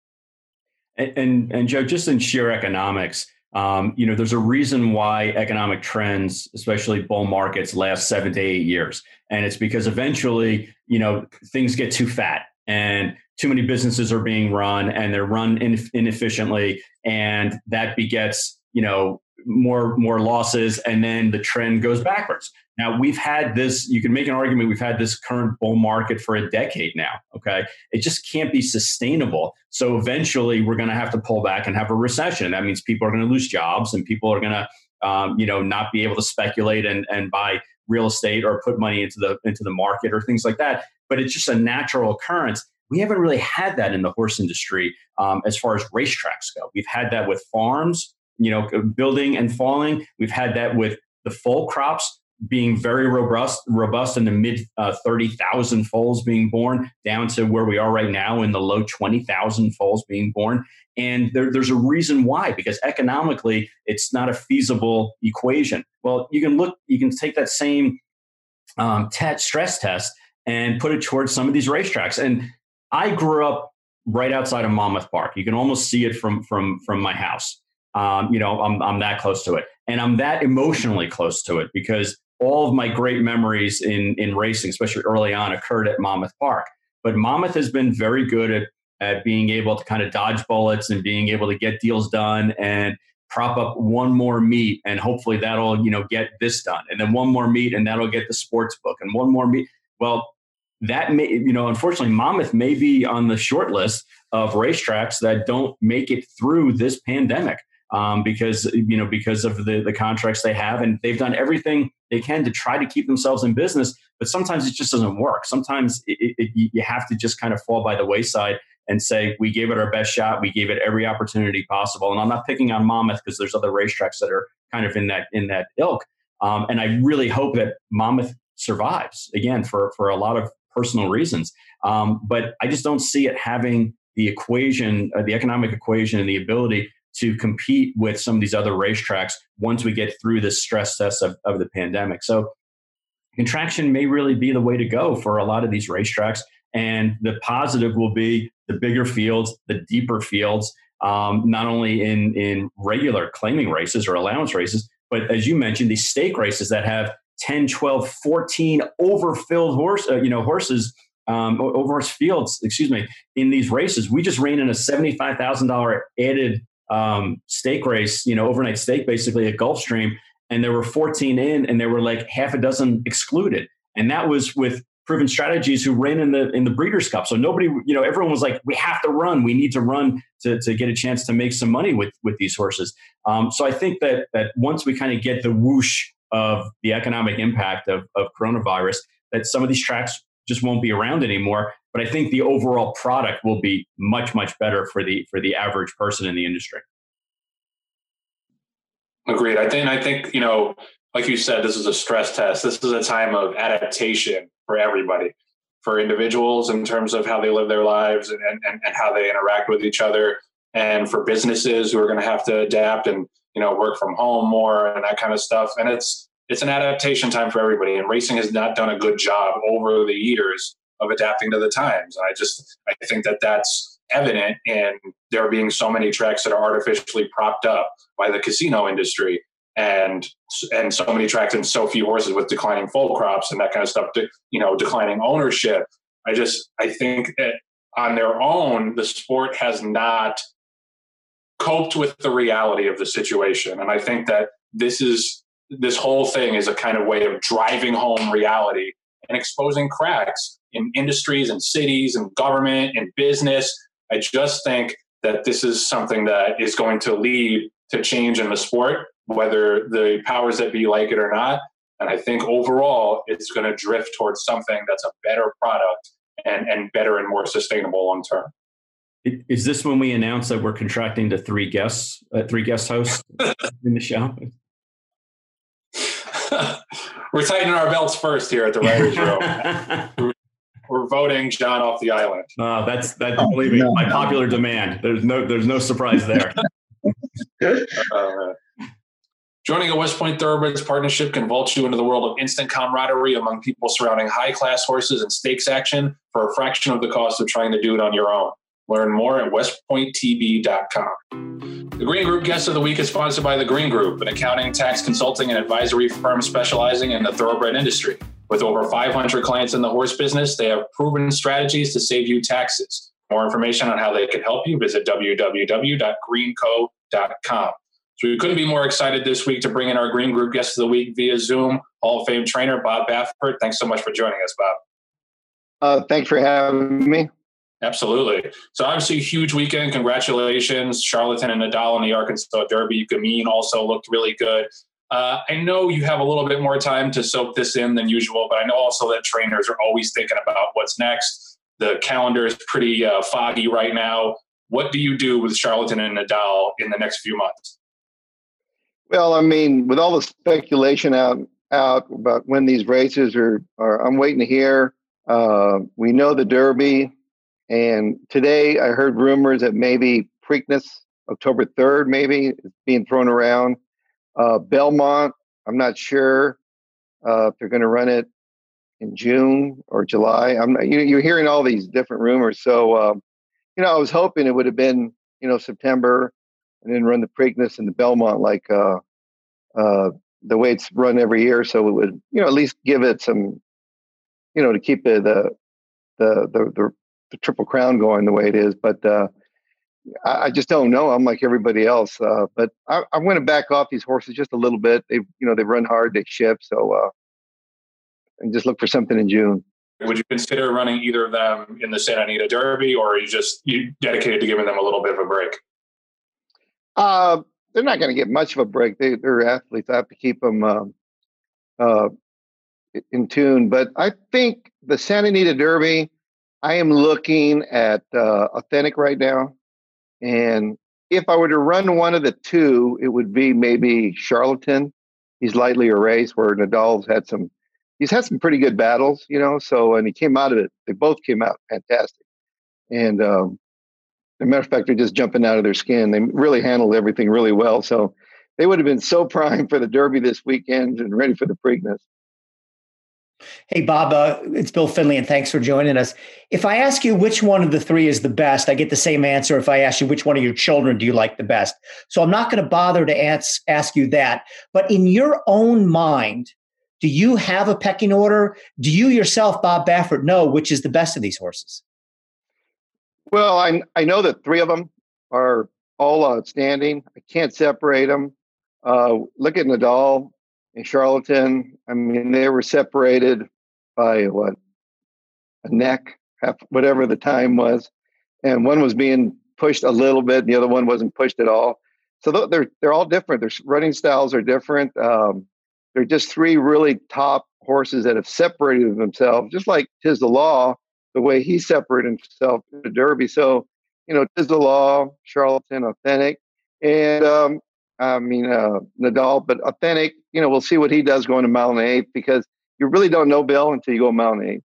running. And, and, and Joe, just in sheer economics, um, you know, there's a reason why economic trends, especially bull markets, last seven to eight years. And it's because eventually, you know, things get too fat and too many businesses are being run, and they're run ineff- inefficiently. And that begets, you know, more, more losses. And then the trend goes backwards. Now, we've had this, you can make an argument, we've had this current bull market for a decade now, okay? It just can't be sustainable. So eventually we're going to have to pull back and have a recession. That means people are going to lose jobs, and people are going to, um, you know, not be able to speculate and, and buy real estate or put money into the, into the market or things like that. But it's just a natural occurrence. We haven't really had that in the horse industry um, as far as racetracks go. We've had that with farms, you know, building and falling. We've had that with the foal crops being very robust, robust in the mid uh, thirty thousand foals being born, down to where we are right now in the low twenty thousand foals being born. And there, there's a reason why, because economically, it's not a feasible equation. Well, you can look, you can take that same um, te- stress test and put it towards some of these racetracks. And I grew up right outside of Monmouth Park. You can almost see it from, from, from my house. Um, you know, I'm, I'm that close to it. And I'm that emotionally close to it because all of my great memories in, in racing, especially early on, occurred at Monmouth Park. But Monmouth has been very good at, at being able to kind of dodge bullets and being able to get deals done and prop up one more meet. And hopefully that'll, you know, get this done. And then one more meet and that'll get the sports book, and one more meet. Well, that may, you know, unfortunately, Monmouth may be on the short list of racetracks that don't make it through this pandemic. Um, because, you know, because of the, the contracts they have, and they've done everything they can to try to keep themselves in business. But sometimes it just doesn't work. Sometimes it, it, you have to just kind of fall by the wayside and say, we gave it our best shot. We gave it every opportunity possible. And I'm not picking on Monmouth because there's other racetracks that are kind of in that in that ilk. Um, and I really hope that Monmouth survives, again, for, for a lot of personal reasons. Um, but I just don't see it having the equation, uh, the economic equation, and the ability to compete with some of these other racetracks once we get through this stress test of, of the pandemic. So contraction may really be the way to go for a lot of these racetracks. And the positive will be the bigger fields, the deeper fields, um, not only in, in regular claiming races or allowance races, but as you mentioned, these stake races that have ten, twelve, fourteen overfilled horse, uh, you know, horses, um, over fields, excuse me, in these races. We just ran in a seventy-five thousand dollars added um, stake race, you know, overnight stake, basically at Gulfstream. And there were fourteen in, and there were like half a dozen excluded. And that was with Proven Strategies, who ran in the in the Breeders' Cup. So nobody, you know, everyone was like, we have to run. We need to run to, to get a chance to make some money with, with these horses. Um, so I think that that once we kind of get the whoosh of the economic impact of, of coronavirus, that some of these tracks just won't be around anymore. But I think the overall product will be much, much better for the for the average person in the industry. Agreed. I think, I think, you know, like you said, this is a stress test. This is a time of adaptation for everybody, for individuals in terms of how they live their lives and, and, and how they interact with each other, and for businesses who are going to have to adapt and, you know, work from home more and that kind of stuff. And it's, it's an adaptation time for everybody. And racing has not done a good job over the years of adapting to the times. And I just, I think that that's evident in there being so many tracks that are artificially propped up by the casino industry, and and so many tracks and so few horses with declining foal crops and that kind of stuff, de- you know, declining ownership. I just, I think that on their own, the sport has not coped with the reality of the situation. And I think that this is, this whole thing is a kind of way of driving home reality and exposing cracks in industries and cities and government and business. I just think that this is something that is going to lead to change in the sport, whether the powers that be like it or not. And I think overall, it's going to drift towards something that's a better product and, and better and more sustainable long term. Is this when we announce that we're contracting to three guests, uh, three guest hosts in the show? We're tightening our belts first here at the Writers' Room. we're, we're voting John off the island. Oh, that's that. Believe me, no, my no. popular demand. There's no, there's no surprise there. uh, Joining a West Point Thoroughbreds partnership can vault you into the world of instant camaraderie among people surrounding high-class horses and stakes action for a fraction of the cost of trying to do it on your own. Learn more at west point t b dot com. The Green Group Guest of the Week is sponsored by The Green Group, an accounting, tax consulting, and advisory firm specializing in the thoroughbred industry. With over five hundred clients in the horse business, they have proven strategies to save you taxes. More information on how they can help you, visit w w w dot green co dot com. So we couldn't be more excited this week to bring in our Green Group Guest of the Week via Zoom, Hall of Fame trainer Bob Baffert. Thanks so much for joining us, Bob. Uh, thanks for having me. Absolutely. So obviously a huge weekend. Congratulations. Charlatan and Nadal in the Arkansas Derby. Gamine also looked really good. Uh, I know you have a little bit more time to soak this in than usual, but I know also that trainers are always thinking about what's next. The calendar is pretty uh, foggy right now. What do you do with Charlatan and Nadal in the next few months? Well, I mean, with all the speculation out out about when these races are, are I'm waiting to hear. Uh, we know the Derby. And today I heard rumors that maybe Preakness, October third, maybe, is being thrown around. Uh, Belmont, I'm not sure uh, if they're going to run it in June or July. I'm not, you, you're hearing all these different rumors. So, um, you know, I was hoping it would have been, you know, September and then run the Preakness and the Belmont like uh, uh, the way it's run every year. So it would, you know, at least give it some, you know, to keep the, the, the, the, the the Triple Crown going the way it is, but uh, I, I just don't know. I'm like everybody else, uh, but I, I'm going to back off these horses just a little bit. They, you know, they run hard, they ship, so uh, and just look for something in June. Would you consider running either of them in the Santa Anita Derby, or are you just you dedicated to giving them a little bit of a break? Uh, they're not going to get much of a break. They, they're athletes. I have to keep them uh, uh, in tune. But I think the Santa Anita Derby, I am looking at uh, Authentic right now. And if I were to run one of the two, it would be maybe Charlatan. He's lightly erased, where Nadal's had some, he's had some pretty good battles, you know, so, and he came out of it. They both came out fantastic. And um, As a matter of fact, they're just jumping out of their skin. They really handled everything really well. So they would have been so primed for the Derby this weekend and ready for the Preakness. Hey, Bob, uh, it's Bill Finley, and thanks for joining us. If I ask you which one of the three is the best, I get the same answer if I ask you which one of your children do you like the best. So I'm not going to bother to ask, ask you that. But in your own mind, do you have a pecking order? Do you yourself, Bob Baffert, know which is the best of these horses? Well, I I know that three of them are all outstanding. I can't separate them. Uh, look at Nadal and Charlatan. I mean, they were separated by what, a neck, half, whatever the time was, and one was being pushed a little bit, and the other one wasn't pushed at all. So they're they're all different. Their running styles are different. Um, they're just three really top horses that have separated themselves, just like Tiz the Law, the way he separated himself in the Derby. So, you know, Tiz the Law, Charlatan, Authentic, and um, I mean, uh, Nadal, but Authentic, you know, we'll see what he does going to mile and eighth, because you really don't know, Bill, until you go mile and eighth.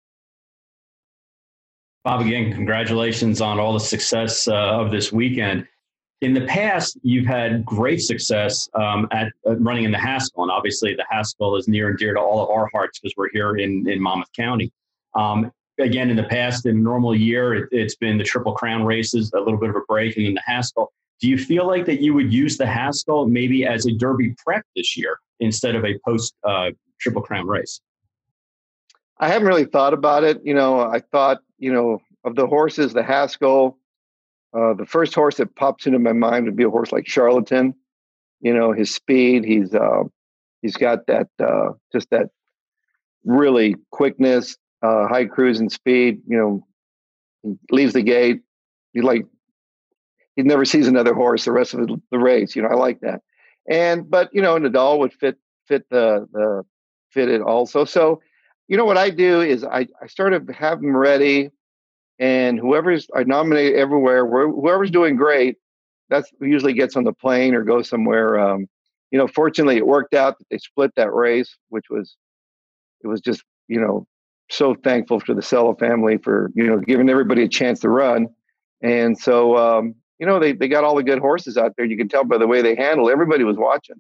Bob, again, congratulations on all the success uh, of this weekend. In the past, you've had great success um, at uh, running in the Haskell, and obviously the Haskell is near and dear to all of our hearts because we're here in, in Monmouth County. Um, again, in the past, in a normal year, it, it's been the Triple Crown races, a little bit of a break, and then the Haskell. Do you feel like that you would use the Haskell maybe as a Derby prep this year instead of a post uh, Triple Crown race? I haven't really thought about it. You know, I thought, you know, of the horses, the Haskell, uh, the first horse that pops into my mind would be a horse like Charlatan. You know, his speed, he's uh, he's got that uh, just that really quickness, uh, high cruising speed. You know, he leaves the gate. He like he never sees another horse the rest of the, the race. You know, I like that. And but you know, Nadal would fit fit the the fit it also. So, you know, what I do is I I sort of have them ready, and whoever's I nominate everywhere, whoever's doing great, that's who usually gets on the plane or goes somewhere. Um, you know, fortunately, it worked out that they split that race, which was it was just you know so thankful to the Sella family for you know giving everybody a chance to run. And so um, you know they they got all the good horses out there. You can tell by the way they handle. Everybody was watching.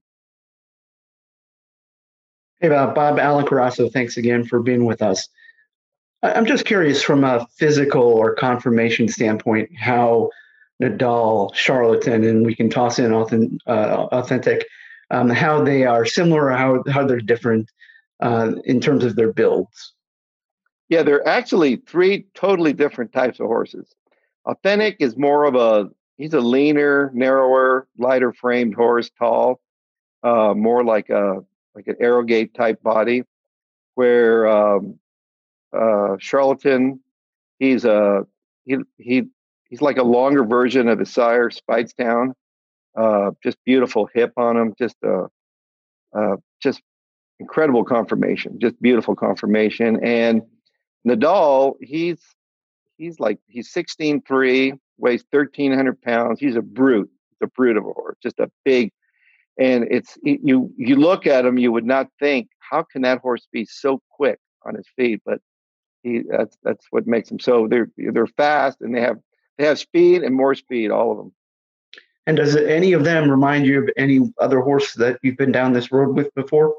Hey, Bob, Bob Alan Carasso, thanks again for being with us. I'm just curious from a physical or conformation standpoint, how Nadal, Charlatan, and we can toss in authentic, uh, authentic um, how they are similar or how, how they're different uh, in terms of their builds. Yeah, they're actually three totally different types of horses. Authentic is more of a, he's a leaner, narrower, lighter framed horse, tall, uh, more like a, like an Arrogate type body, where um, uh, Charlatan, he's a he he he's like a longer version of his sire, Speightstown. Uh, just beautiful hip on him, just uh, uh, just incredible conformation, just beautiful conformation. And Nadal, he's he's like he's sixteen three, weighs thirteen hundred pounds. He's a brute. He's a brute of a horse, just a big. And it's you. You look at him, you would not think, how can that horse be so quick on his feet? But he, that's that's what makes them so. They're they're fast, and they have they have speed and more speed, all of them. And does any of them remind you of any other horse that you've been down this road with before?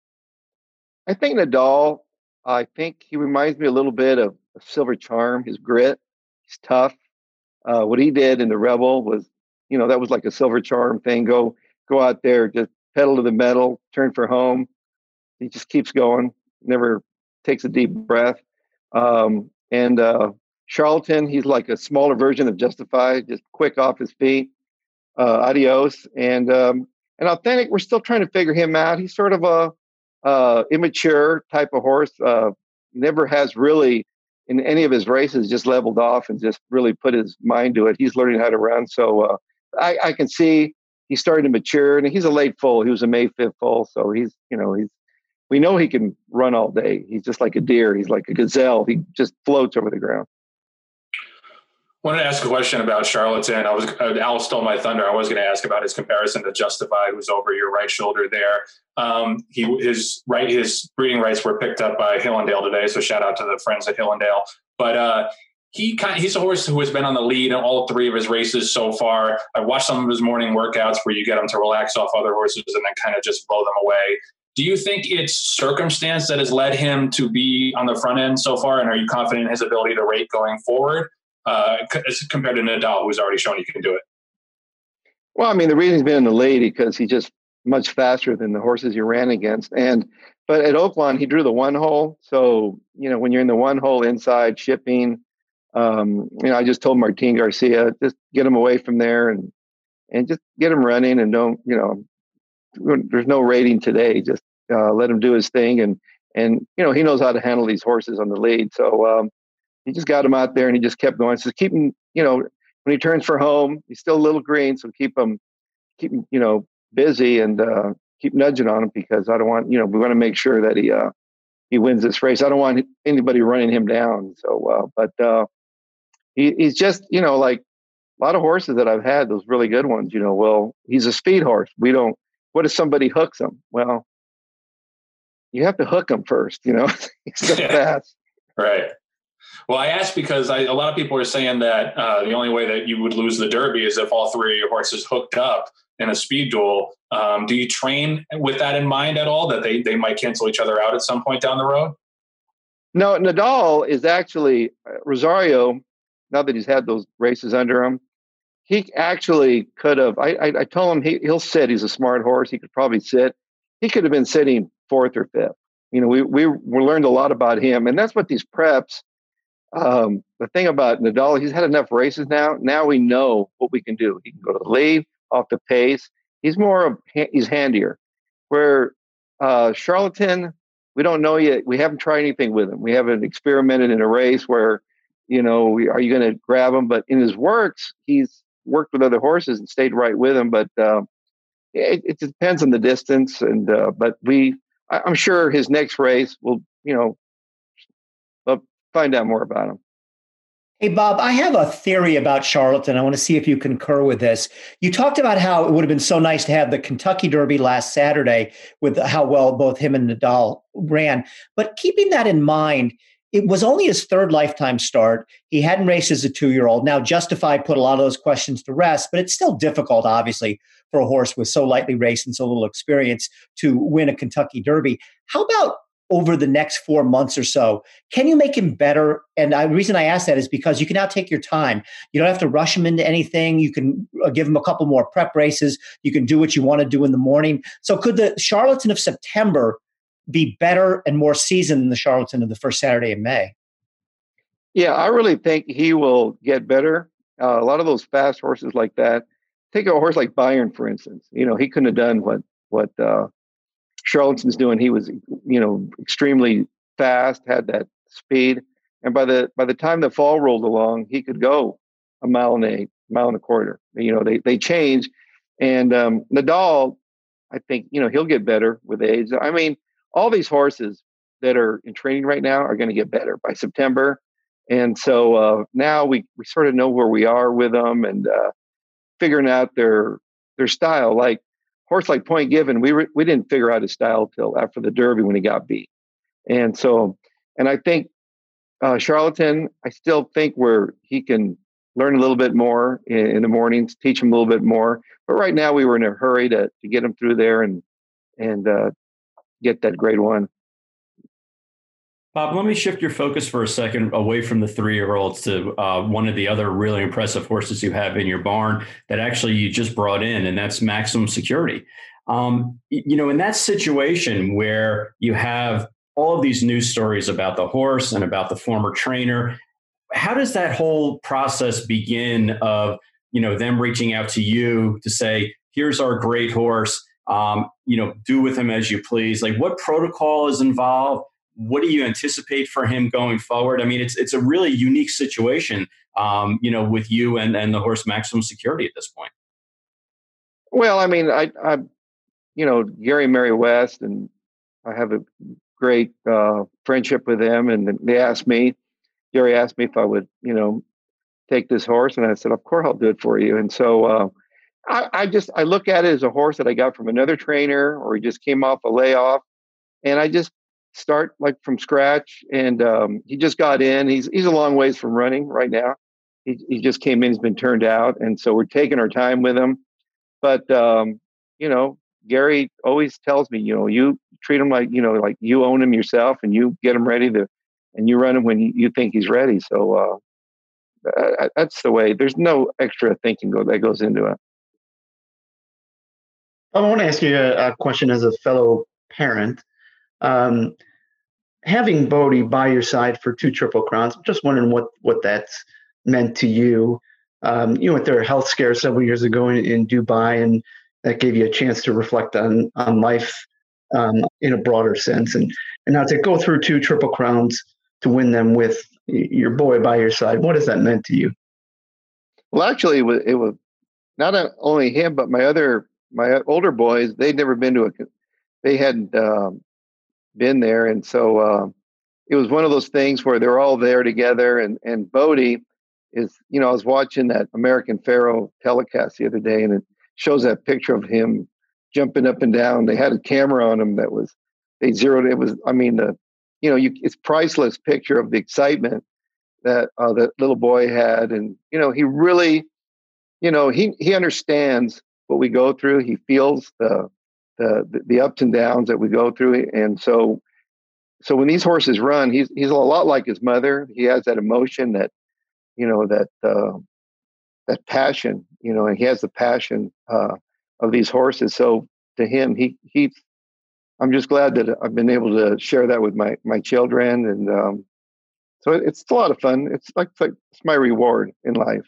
I think Nadal. I think he reminds me a little bit of, of Silver Charm. His grit, he's tough. Uh, what he did in the Rebel was, you know, that was like a Silver Charm thing. Go. Go out there, just pedal to the metal, turn for home. He just keeps going, never takes a deep breath. Um, and uh, Charlatan, he's like a smaller version of Justified, just quick off his feet. Uh, adios. And um, and Authentic, we're still trying to figure him out. He's sort of a uh, immature type of horse. Uh, never has really, in any of his races, just leveled off and just really put his mind to it. He's learning how to run. So uh, I, I can see he's starting to mature, and he's a late foal. He was a May fifth foal, so he's, you know, he's. We know he can run all day. He's just like a deer. He's like a gazelle. He just floats over the ground. I wanted to ask a question about Charlatan. I was uh, Al stole my thunder. I was going to ask about his comparison to Justified, who's over your right shoulder there. Um, he his right his breeding rights were picked up by Hillendale today, so shout out to the friends at Hillendale. But uh, he kind of, he's a horse who has been on the lead in all three of his races so far. I've watched some of his morning workouts where you get him to relax off other horses and then kind of just blow them away. Do you think it's circumstance that has led him to be on the front end so far? And are you confident in his ability to rate going forward uh, compared to Nadal, who's already shown he can do it? Well, I mean, the reason he's been in the lead because he's just much faster than the horses he ran against. And but at Oaklawn, he drew the one hole. So, you know, when you're in the one hole inside shipping, um, you know, I just told Martin Garcia, just get him away from there and and just get him running and don't, you know, there's no rating today. Just uh, let him do his thing. And, and, you know, he knows how to handle these horses on the lead. So um, he just got him out there and he just kept going. So keep him, you know, when he turns for home, he's still a little green. So keep him, keep him, you know, busy and uh, keep nudging on him because I don't want, you know, we want to make sure that he, uh, he wins this race. I don't want anybody running him down. So, uh, but uh, he, he's just, you know, like a lot of horses that I've had, those really good ones, you know, well, he's a speed horse. We don't, what if somebody hooks him? Well, you have to hook him first, you know, he's so fast. Right. Well, I asked because I, a lot of people are saying that uh, the only way that you would lose the Derby is if all three of your horses hooked up in a speed duel. Um, do you train with that in mind at all, that they, they might cancel each other out at some point down the road? No, Nadal is actually, uh, Rosario, now that he's had those races under him, he actually could have, I, I, I told him he, he'll sit. He's a smart horse. He could probably sit. He could have been sitting fourth or fifth. You know, we, we, we learned a lot about him. And that's what these preps, um, the thing about Nadal, he's had enough races now. Now we know what we can do. He can go to the lead, off the pace. He's more, he's handier. Where uh, Charlatan, we don't know yet. We haven't tried anything with him. We haven't experimented in a race where, you know, we, are you going to grab him? But in his works, he's worked with other horses and stayed right with him. But uh, it, it depends on the distance. And uh, but we, I, I'm sure his next race will, you know, we'll find out more about him. Hey, Bob, I have a theory about Charlatan. I want to see if you concur with this. You talked about how it would have been so nice to have the Kentucky Derby last Saturday with how well both him and Nadal ran. But keeping that in mind, it was only his third lifetime start. He hadn't raced as a two-year-old. Now, Justified put a lot of those questions to rest, but it's still difficult, obviously, for a horse with so lightly raced and so little experience to win a Kentucky Derby. How about over the next four months or so, can you make him better? And the reason I ask that is because you can now take your time. You don't have to rush him into anything. You can give him a couple more prep races. You can do what you want to do in the morning. So could the Charlatan of September be better and more seasoned than the Charlatan of the first Saturday in May? Yeah, I really think he will get better. Uh, a lot of those fast horses like that, take a horse like Bayern, for instance. You know, he couldn't have done what, what, uh, Charlatan's doing. He was, you know, extremely fast, had that speed, and by the by the time the fall rolled along, he could go a mile and a mile and a quarter. You know, they they change, and um, Nadal, I think, you know, he'll get better with age. I mean, all these horses that are in training right now are going to get better by September, and so uh, now we we sort of know where we are with them and uh, figuring out their their style, like. Horse like Point Given, we re- we didn't figure out his style till after the Derby when he got beat, and so and I think uh, Charlatan, I still think where he can learn a little bit more in, in the mornings, teach him a little bit more. But right now we were in a hurry to to get him through there and and uh, get that grade one. Bob, let me shift your focus for a second away from the three-year-olds to uh, one of the other really impressive horses you have in your barn that actually you just brought in, and that's Maximum Security. Um, you know, in that situation where you have all of these news stories about the horse and about the former trainer, how does that whole process begin of, you know, them reaching out to you to say, here's our great horse, um, you know, do with him as you please? Like, what protocol is involved? What do you anticipate for him going forward? I mean, it's it's a really unique situation, um, you know, with you and, and the horse Maximum Security at this point. Well, I mean, I, I you know, Gary Mary West, and I have a great uh, friendship with him. And they asked me, Gary asked me if I would, you know, take this horse. And I said, of course, I'll do it for you. And so uh, I, I just, I look at it as a horse that I got from another trainer, or he just came off a layoff. And I just, start like from scratch. And um, he just got in. He's he's a long ways from running right now. He he just came in. He's been turned out, and so we're taking our time with him. But um, you know, Gary always tells me, you know, you treat him like you know, like you own him yourself, and you get him ready to, and you run him when you, you think he's ready. So uh, that's the way. There's no extra thinking go that goes into it. I want to ask you a, a question as a fellow parent. Um, having Bodie by your side for two Triple Crowns, I'm just wondering what, what that's meant to you. Um, you went through a health scare several years ago in, in Dubai, and that gave you a chance to reflect on on life um, in a broader sense. And, and now to go through two Triple Crowns to win them with your boy by your side, what has that meant to you? Well, actually, it was, it was not only him, but my other my older boys. They'd never been to a, they hadn't um, been there, and so uh, it was one of those things where they're all there together. And and Bodie is, you know, I was watching that American Pharoah telecast the other day, and it shows that picture of him jumping up and down. They had a camera on him that was, they zeroed it. Was, I mean, the, you know, you, it's priceless picture of the excitement that uh, that little boy had. And, you know, he really, you know, he, he understands what we go through. He feels the, the, the ups and downs that we go through. And so, so when these horses run, he's, he's a lot like his mother. He has that emotion, that, you know, that, uh, that passion, you know, and he has the passion uh, of these horses. So to him, he, he, I'm just glad that I've been able to share that with my, my children. And um, so it's a lot of fun. It's like, it's like, it's my reward in life.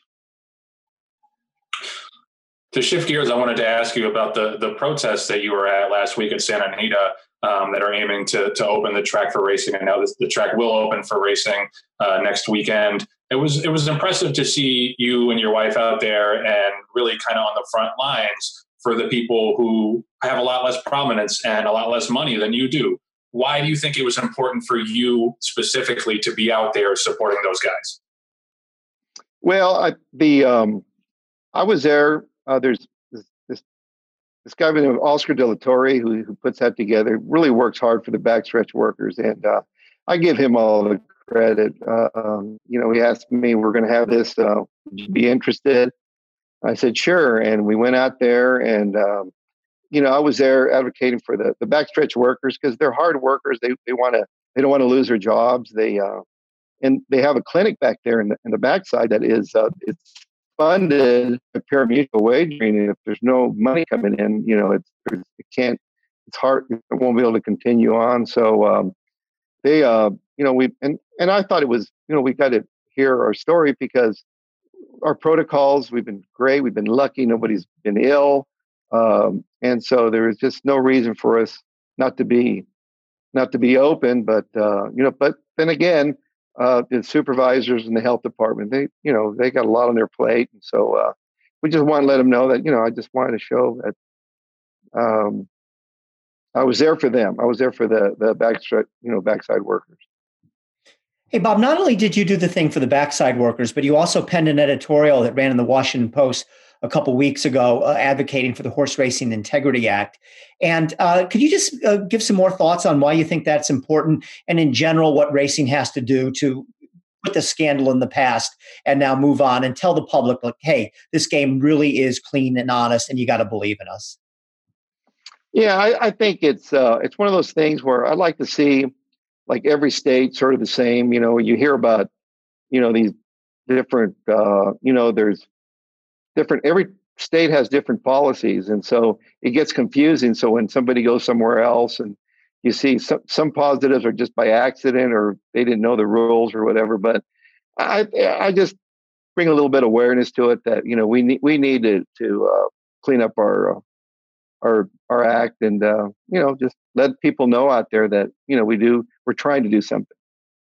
To shift gears, I wanted to ask you about the, the protests that you were at last week at Santa Anita um, that are aiming to, to open the track for racing. And now this, the track will open for racing uh, next weekend. It was it was impressive to see you and your wife out there and really kind of on the front lines for the people who have a lot less prominence and a lot less money than you do. Why do you think it was important for you specifically to be out there supporting those guys? Well, I, the um, I was there. Uh, there's this, this this guy by the name of Oscar De La Torre who who puts that together. Really works hard for the backstretch workers, and uh, I give him all the credit. Uh, um, you know, he asked me, "We're going to have this. Uh, would you be interested?" I said, "Sure." And we went out there, and um, you know, I was there advocating for the the backstretch workers because they're hard workers. They they want to they don't want to lose their jobs. They uh, and they have a clinic back there in the in the backside that is uh, it's funded by pari-mutuel wagering. And if there's no money coming in, you know, it's it can't. It's hard. It won't be able to continue on. So um, they, uh, you know, we and and I thought it was, you know, we got to hear our story because our protocols. We've been great. We've been lucky. Nobody's been ill, um, and so there is just no reason for us not to be not to be open. But uh, you know, but then again. Uh, the supervisors in the health department, they, you know, they got a lot on their plate. And so uh, we just want to let them know that, you know, I just wanted to show that um, I was there for them. I was there for the, the backside, you know, backside workers. Hey, Bob, not only did you do the thing for the backside workers, but you also penned an editorial that ran in the Washington Post a couple weeks ago uh, advocating for the Horse Racing Integrity Act. And uh, could you just uh, give some more thoughts on why you think that's important and in general what racing has to do to put the scandal in the past and now move on and tell the public, like, hey, this game really is clean and honest and you got to believe in us? Yeah, I, I think it's uh, it's one of those things where I'd like to see like every state sort of the same. You know, you hear about, you know, these different, uh, you know, there's different, every state has different policies. And so it gets confusing. So when somebody goes somewhere else and you see some, some positives are just by accident or they didn't know the rules or whatever. But I I just bring a little bit of awareness to it that, you know, we need, we need to, to uh, clean up our, uh, our, our act and, uh, you know, just let people know out there that, you know, we do, we're trying to do something.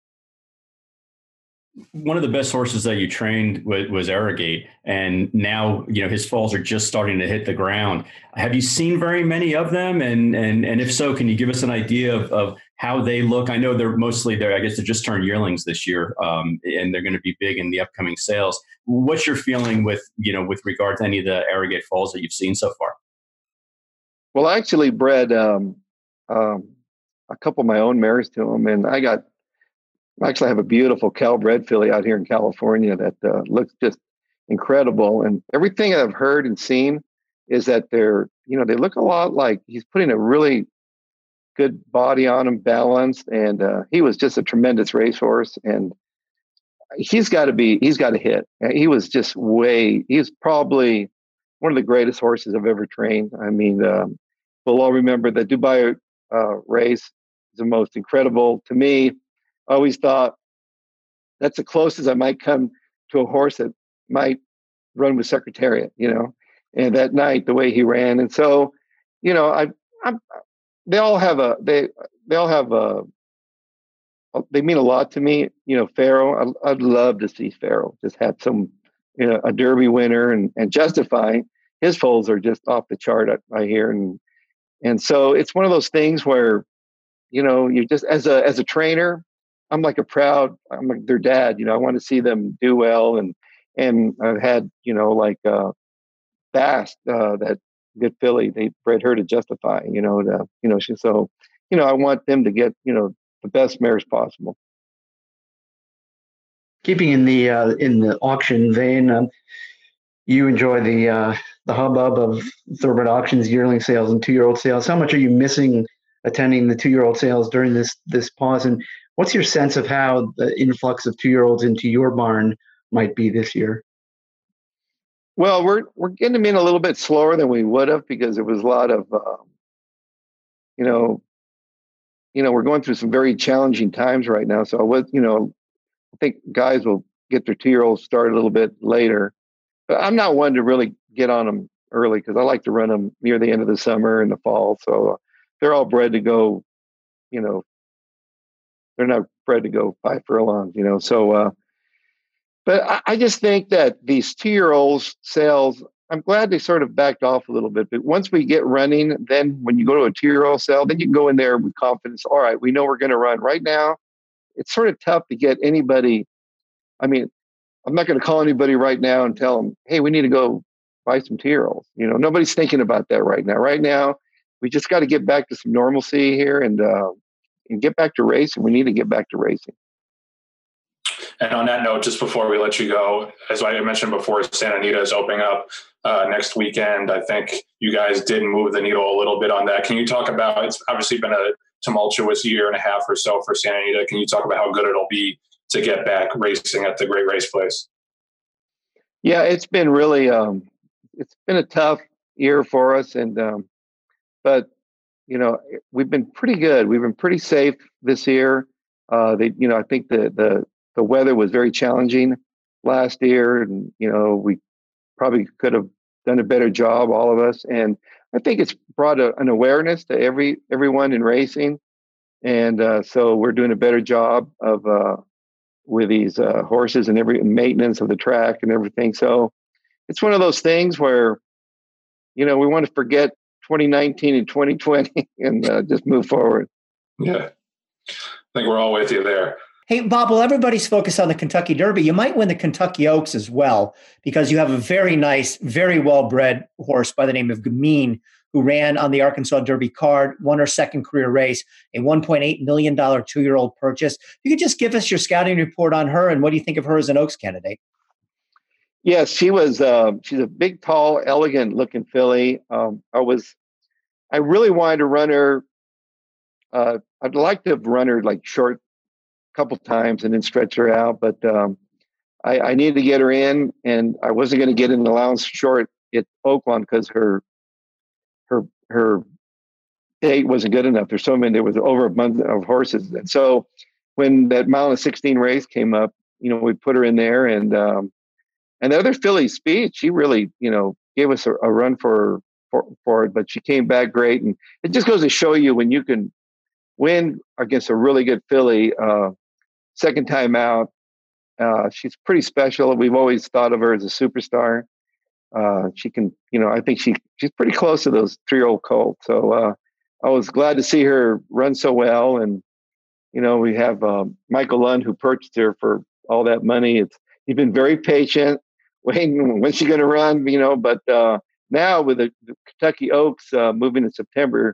One of the best horses that you trained was, was Arrogate, and now, you know, his foals are just starting to hit the ground. Have you seen very many of them? And and and if so, can you give us an idea of, of how they look? I know they're mostly there. I guess they just turned yearlings this year, um, and they're going to be big in the upcoming sales. What's your feeling with, you know, with regard to any of the Arrogate foals that you've seen so far? Well, I actually bred, um, um, a couple of my own mares to him, and I got actually I have a beautiful Cal-bred filly out here in California that uh, looks just incredible. And everything I've heard and seen is that they're, you know, they look a lot like he's putting a really good body on him, balanced, and uh, he was just a tremendous racehorse. And he's got to be, he's got to hit. He was just way, he's probably one of the greatest horses I've ever trained. I mean, um, we'll all remember the Dubai uh, race is the most incredible to me. I always thought that's the closest I might come to a horse that might run with Secretariat, you know, and that night, the way he ran. And so, you know, I, I'm, they all have a, they, they all have a, they mean a lot to me. You know, Pharaoh, I, I'd love to see Pharaoh just have some, you know, a Derby winner and, and justify. His foals are just off the chart, I, I hear. And, and so it's one of those things where, you know, you just, as a, as a trainer, I'm like a proud, I'm like their dad, you know, I want to see them do well. And, and I've had, you know, like, uh, Fast, uh, that good filly, they bred her to Justify, you know, to, you know, she, so, you know, I want them to get, you know, the best mares possible. Keeping in the, uh, in the auction vein, um, you enjoy the, uh, the hubbub of thoroughbred auctions, yearling sales, and two-year-old sales. How much are you missing attending the two-year-old sales during this, this pause? And what's your sense of how the influx of two-year-olds into your barn might be this year? Well, we're we're getting them in a little bit slower than we would have because there was a lot of, uh, you know, you know, we're going through some very challenging times right now. So I was, you know, I think guys will get their two-year-olds started a little bit later. But I'm not one to really get on them early because I like to run them near the end of the summer and the fall. So uh, they're all bred to go, you know, they're not bred to go five furlongs, you know. So, uh, but I, I just think that these two-year-olds sales, I'm glad they sort of backed off a little bit. But once we get running, then when you go to a two-year-old sale, then you can go in there with confidence. All right, we know we're going to run. Right now, it's sort of tough to get anybody. I mean, I'm not going to call anybody right now and tell them, hey, we need to go buy some two-year-olds. You know, nobody's thinking about that right now. Right now, we just got to get back to some normalcy here and uh, and get back to racing. We need to get back to racing. And on that note, just before we let you go, as I mentioned before, Santa Anita is opening up uh, next weekend. I think you guys did move the needle a little bit on that. Can you talk about, it's obviously been a tumultuous year and a half or so for Santa Anita. Can you talk about how good it'll be to get back racing at the Great Race Place? Yeah, it's been really, um, it's been a tough year for us. And, um, but, you know, we've been pretty good. We've been pretty safe this year. Uh, they, you know, I think the, the, the weather was very challenging last year, and, you know, we probably could have done a better job, all of us. And I think it's brought a, an awareness to every, everyone in racing. And, uh, so we're doing a better job of, uh, with these uh, horses and every maintenance of the track and everything. So it's one of those things where, you know, we want to forget twenty nineteen and twenty twenty and uh, just move forward. Yeah. I think we're all with you there. Hey, Bob, well, everybody's focused on the Kentucky Derby. You might win the Kentucky Oaks as well, because you have a very nice, very well-bred horse by the name of Gamine, who ran on the Arkansas Derby card, won her second career race, a one point eight million dollars two-year-old purchase. You could just give us your scouting report on her, and what do you think of her as an Oaks candidate? Yes, she was. Uh, she's a big, tall, elegant-looking filly. Um, I was, I really wanted to run her. Uh, I'd like to have run her like short, a couple times, and then stretch her out. But um, I, I needed to get her in, and I wasn't going to get in the allowance short at Oaklawn because her. her her date wasn't good enough. There's so many, there was over a month of horses. And so when that mile and sixteen race came up, you know, we put her in there, and um, and the other filly, Speed, she really, you know, gave us a, a run for, for for it, but she came back great. And it just goes to show you when you can win against a really good filly, uh, second time out, uh, she's pretty special. We've always thought of her as a superstar. Uh, she can, you know, I think she she's pretty close to those three-year-old colts. So uh, I was glad to see her run so well. And, you know, we have um, Michael Lund, who purchased her for all that money. It's he's been very patient, waiting when's she going to run, you know. But uh, now with the, the Kentucky Oaks uh, moving in September,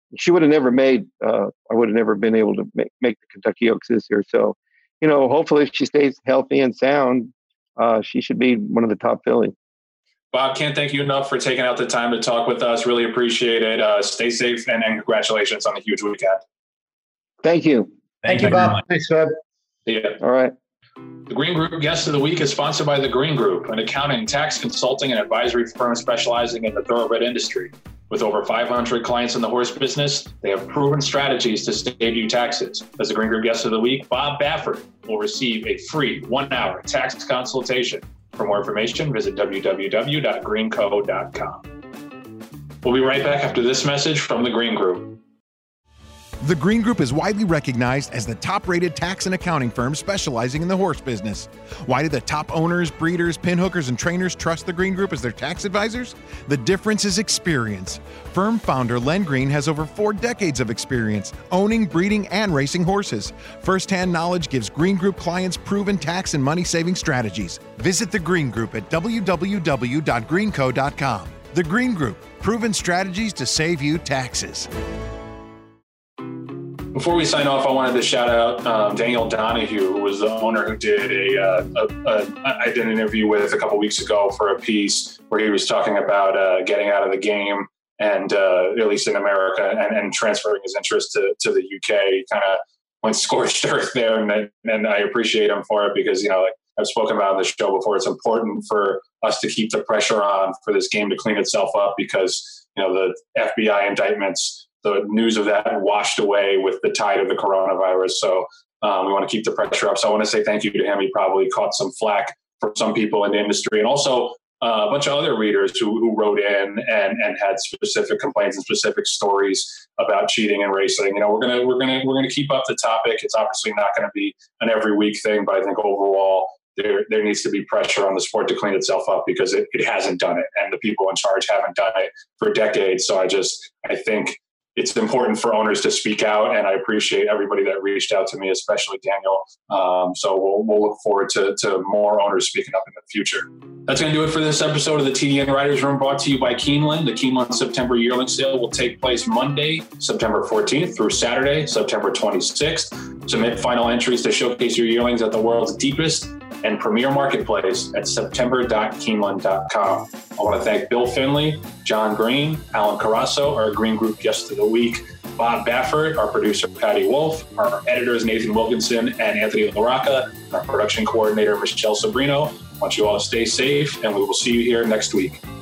she would have never made, uh, I would have never been able to make, make the Kentucky Oaks this year. So, you know, hopefully if she stays healthy and sound, uh, she should be one of the top fillies. Bob, can't thank you enough for taking out the time to talk with us. Really appreciate it. Uh, stay safe and, and congratulations on the huge weekend. Thank you. Thank, Thank you, Bob. Thanks, Bob. Yeah. All right. The Green Group Guest of the Week is sponsored by The Green Group, an accounting, tax consulting, and advisory firm specializing in the thoroughbred industry. With over five hundred clients in the horse business, they have proven strategies to save you taxes. As the Green Group Guest of the Week, Bob Baffert will receive a free one-hour tax consultation. For more information, visit w w w dot green co dot com. We'll be right back after this message from The Green Group. The Green Group is widely recognized as the top-rated tax and accounting firm specializing in the horse business. Why do the top owners, breeders, pinhookers, and trainers trust the Green Group as their tax advisors? The difference is experience. Firm founder Len Green has over four decades of experience owning, breeding, and racing horses. First-hand knowledge gives Green Group clients proven tax and money-saving strategies. Visit the Green Group at w w w dot green co dot com. The Green Group, proven strategies to save you taxes. Before we sign off, I wanted to shout out um, Daniel Donahue, who was the owner who did a, uh, a, a I did an interview with a couple weeks ago for a piece where he was talking about uh, getting out of the game and uh, at least in America and, and transferring his interest to, to the U K. He kind of went scorched earth there, and, and I appreciate him for it because, you know, like I've spoken about on the show before, it's important for us to keep the pressure on for this game to clean itself up because, you know, the F B I indictments, the news of that washed away with the tide of the coronavirus. So um, we want to keep the pressure up. So I want to say thank you to him. He probably caught some flack from some people in the industry and also uh, a bunch of other readers who, who wrote in and, and had specific complaints and specific stories about cheating and racing. You know, we're going to, we're going to, we're going to keep up the topic. It's obviously not going to be an every week thing, but I think overall there, there needs to be pressure on the sport to clean itself up because it, it hasn't done it. And the people in charge haven't done it for decades. So I just, I think, it's important for owners to speak out, and I appreciate everybody that reached out to me, especially Daniel. Um, so we'll, we'll look forward to, to more owners speaking up in the future. That's going to do it for this episode of the T D N Writers Room, brought to you by Keeneland. The Keeneland September yearling sale will take place Monday, September fourteenth through Saturday, September twenty-sixth. Submit final entries to showcase your yearlings at the world's deepest and premier marketplace at september dot keeneland dot com. I want to thank Bill Finley, John Green, Alan Carasso, our Green Group Guest of the Week, Bob Baffert, our producer Patty Wolf, our editors Nathan Wilkinson and Anthony LaRocca, our production coordinator Michelle Sabrino. I want you all to stay safe, and we will see you here next week.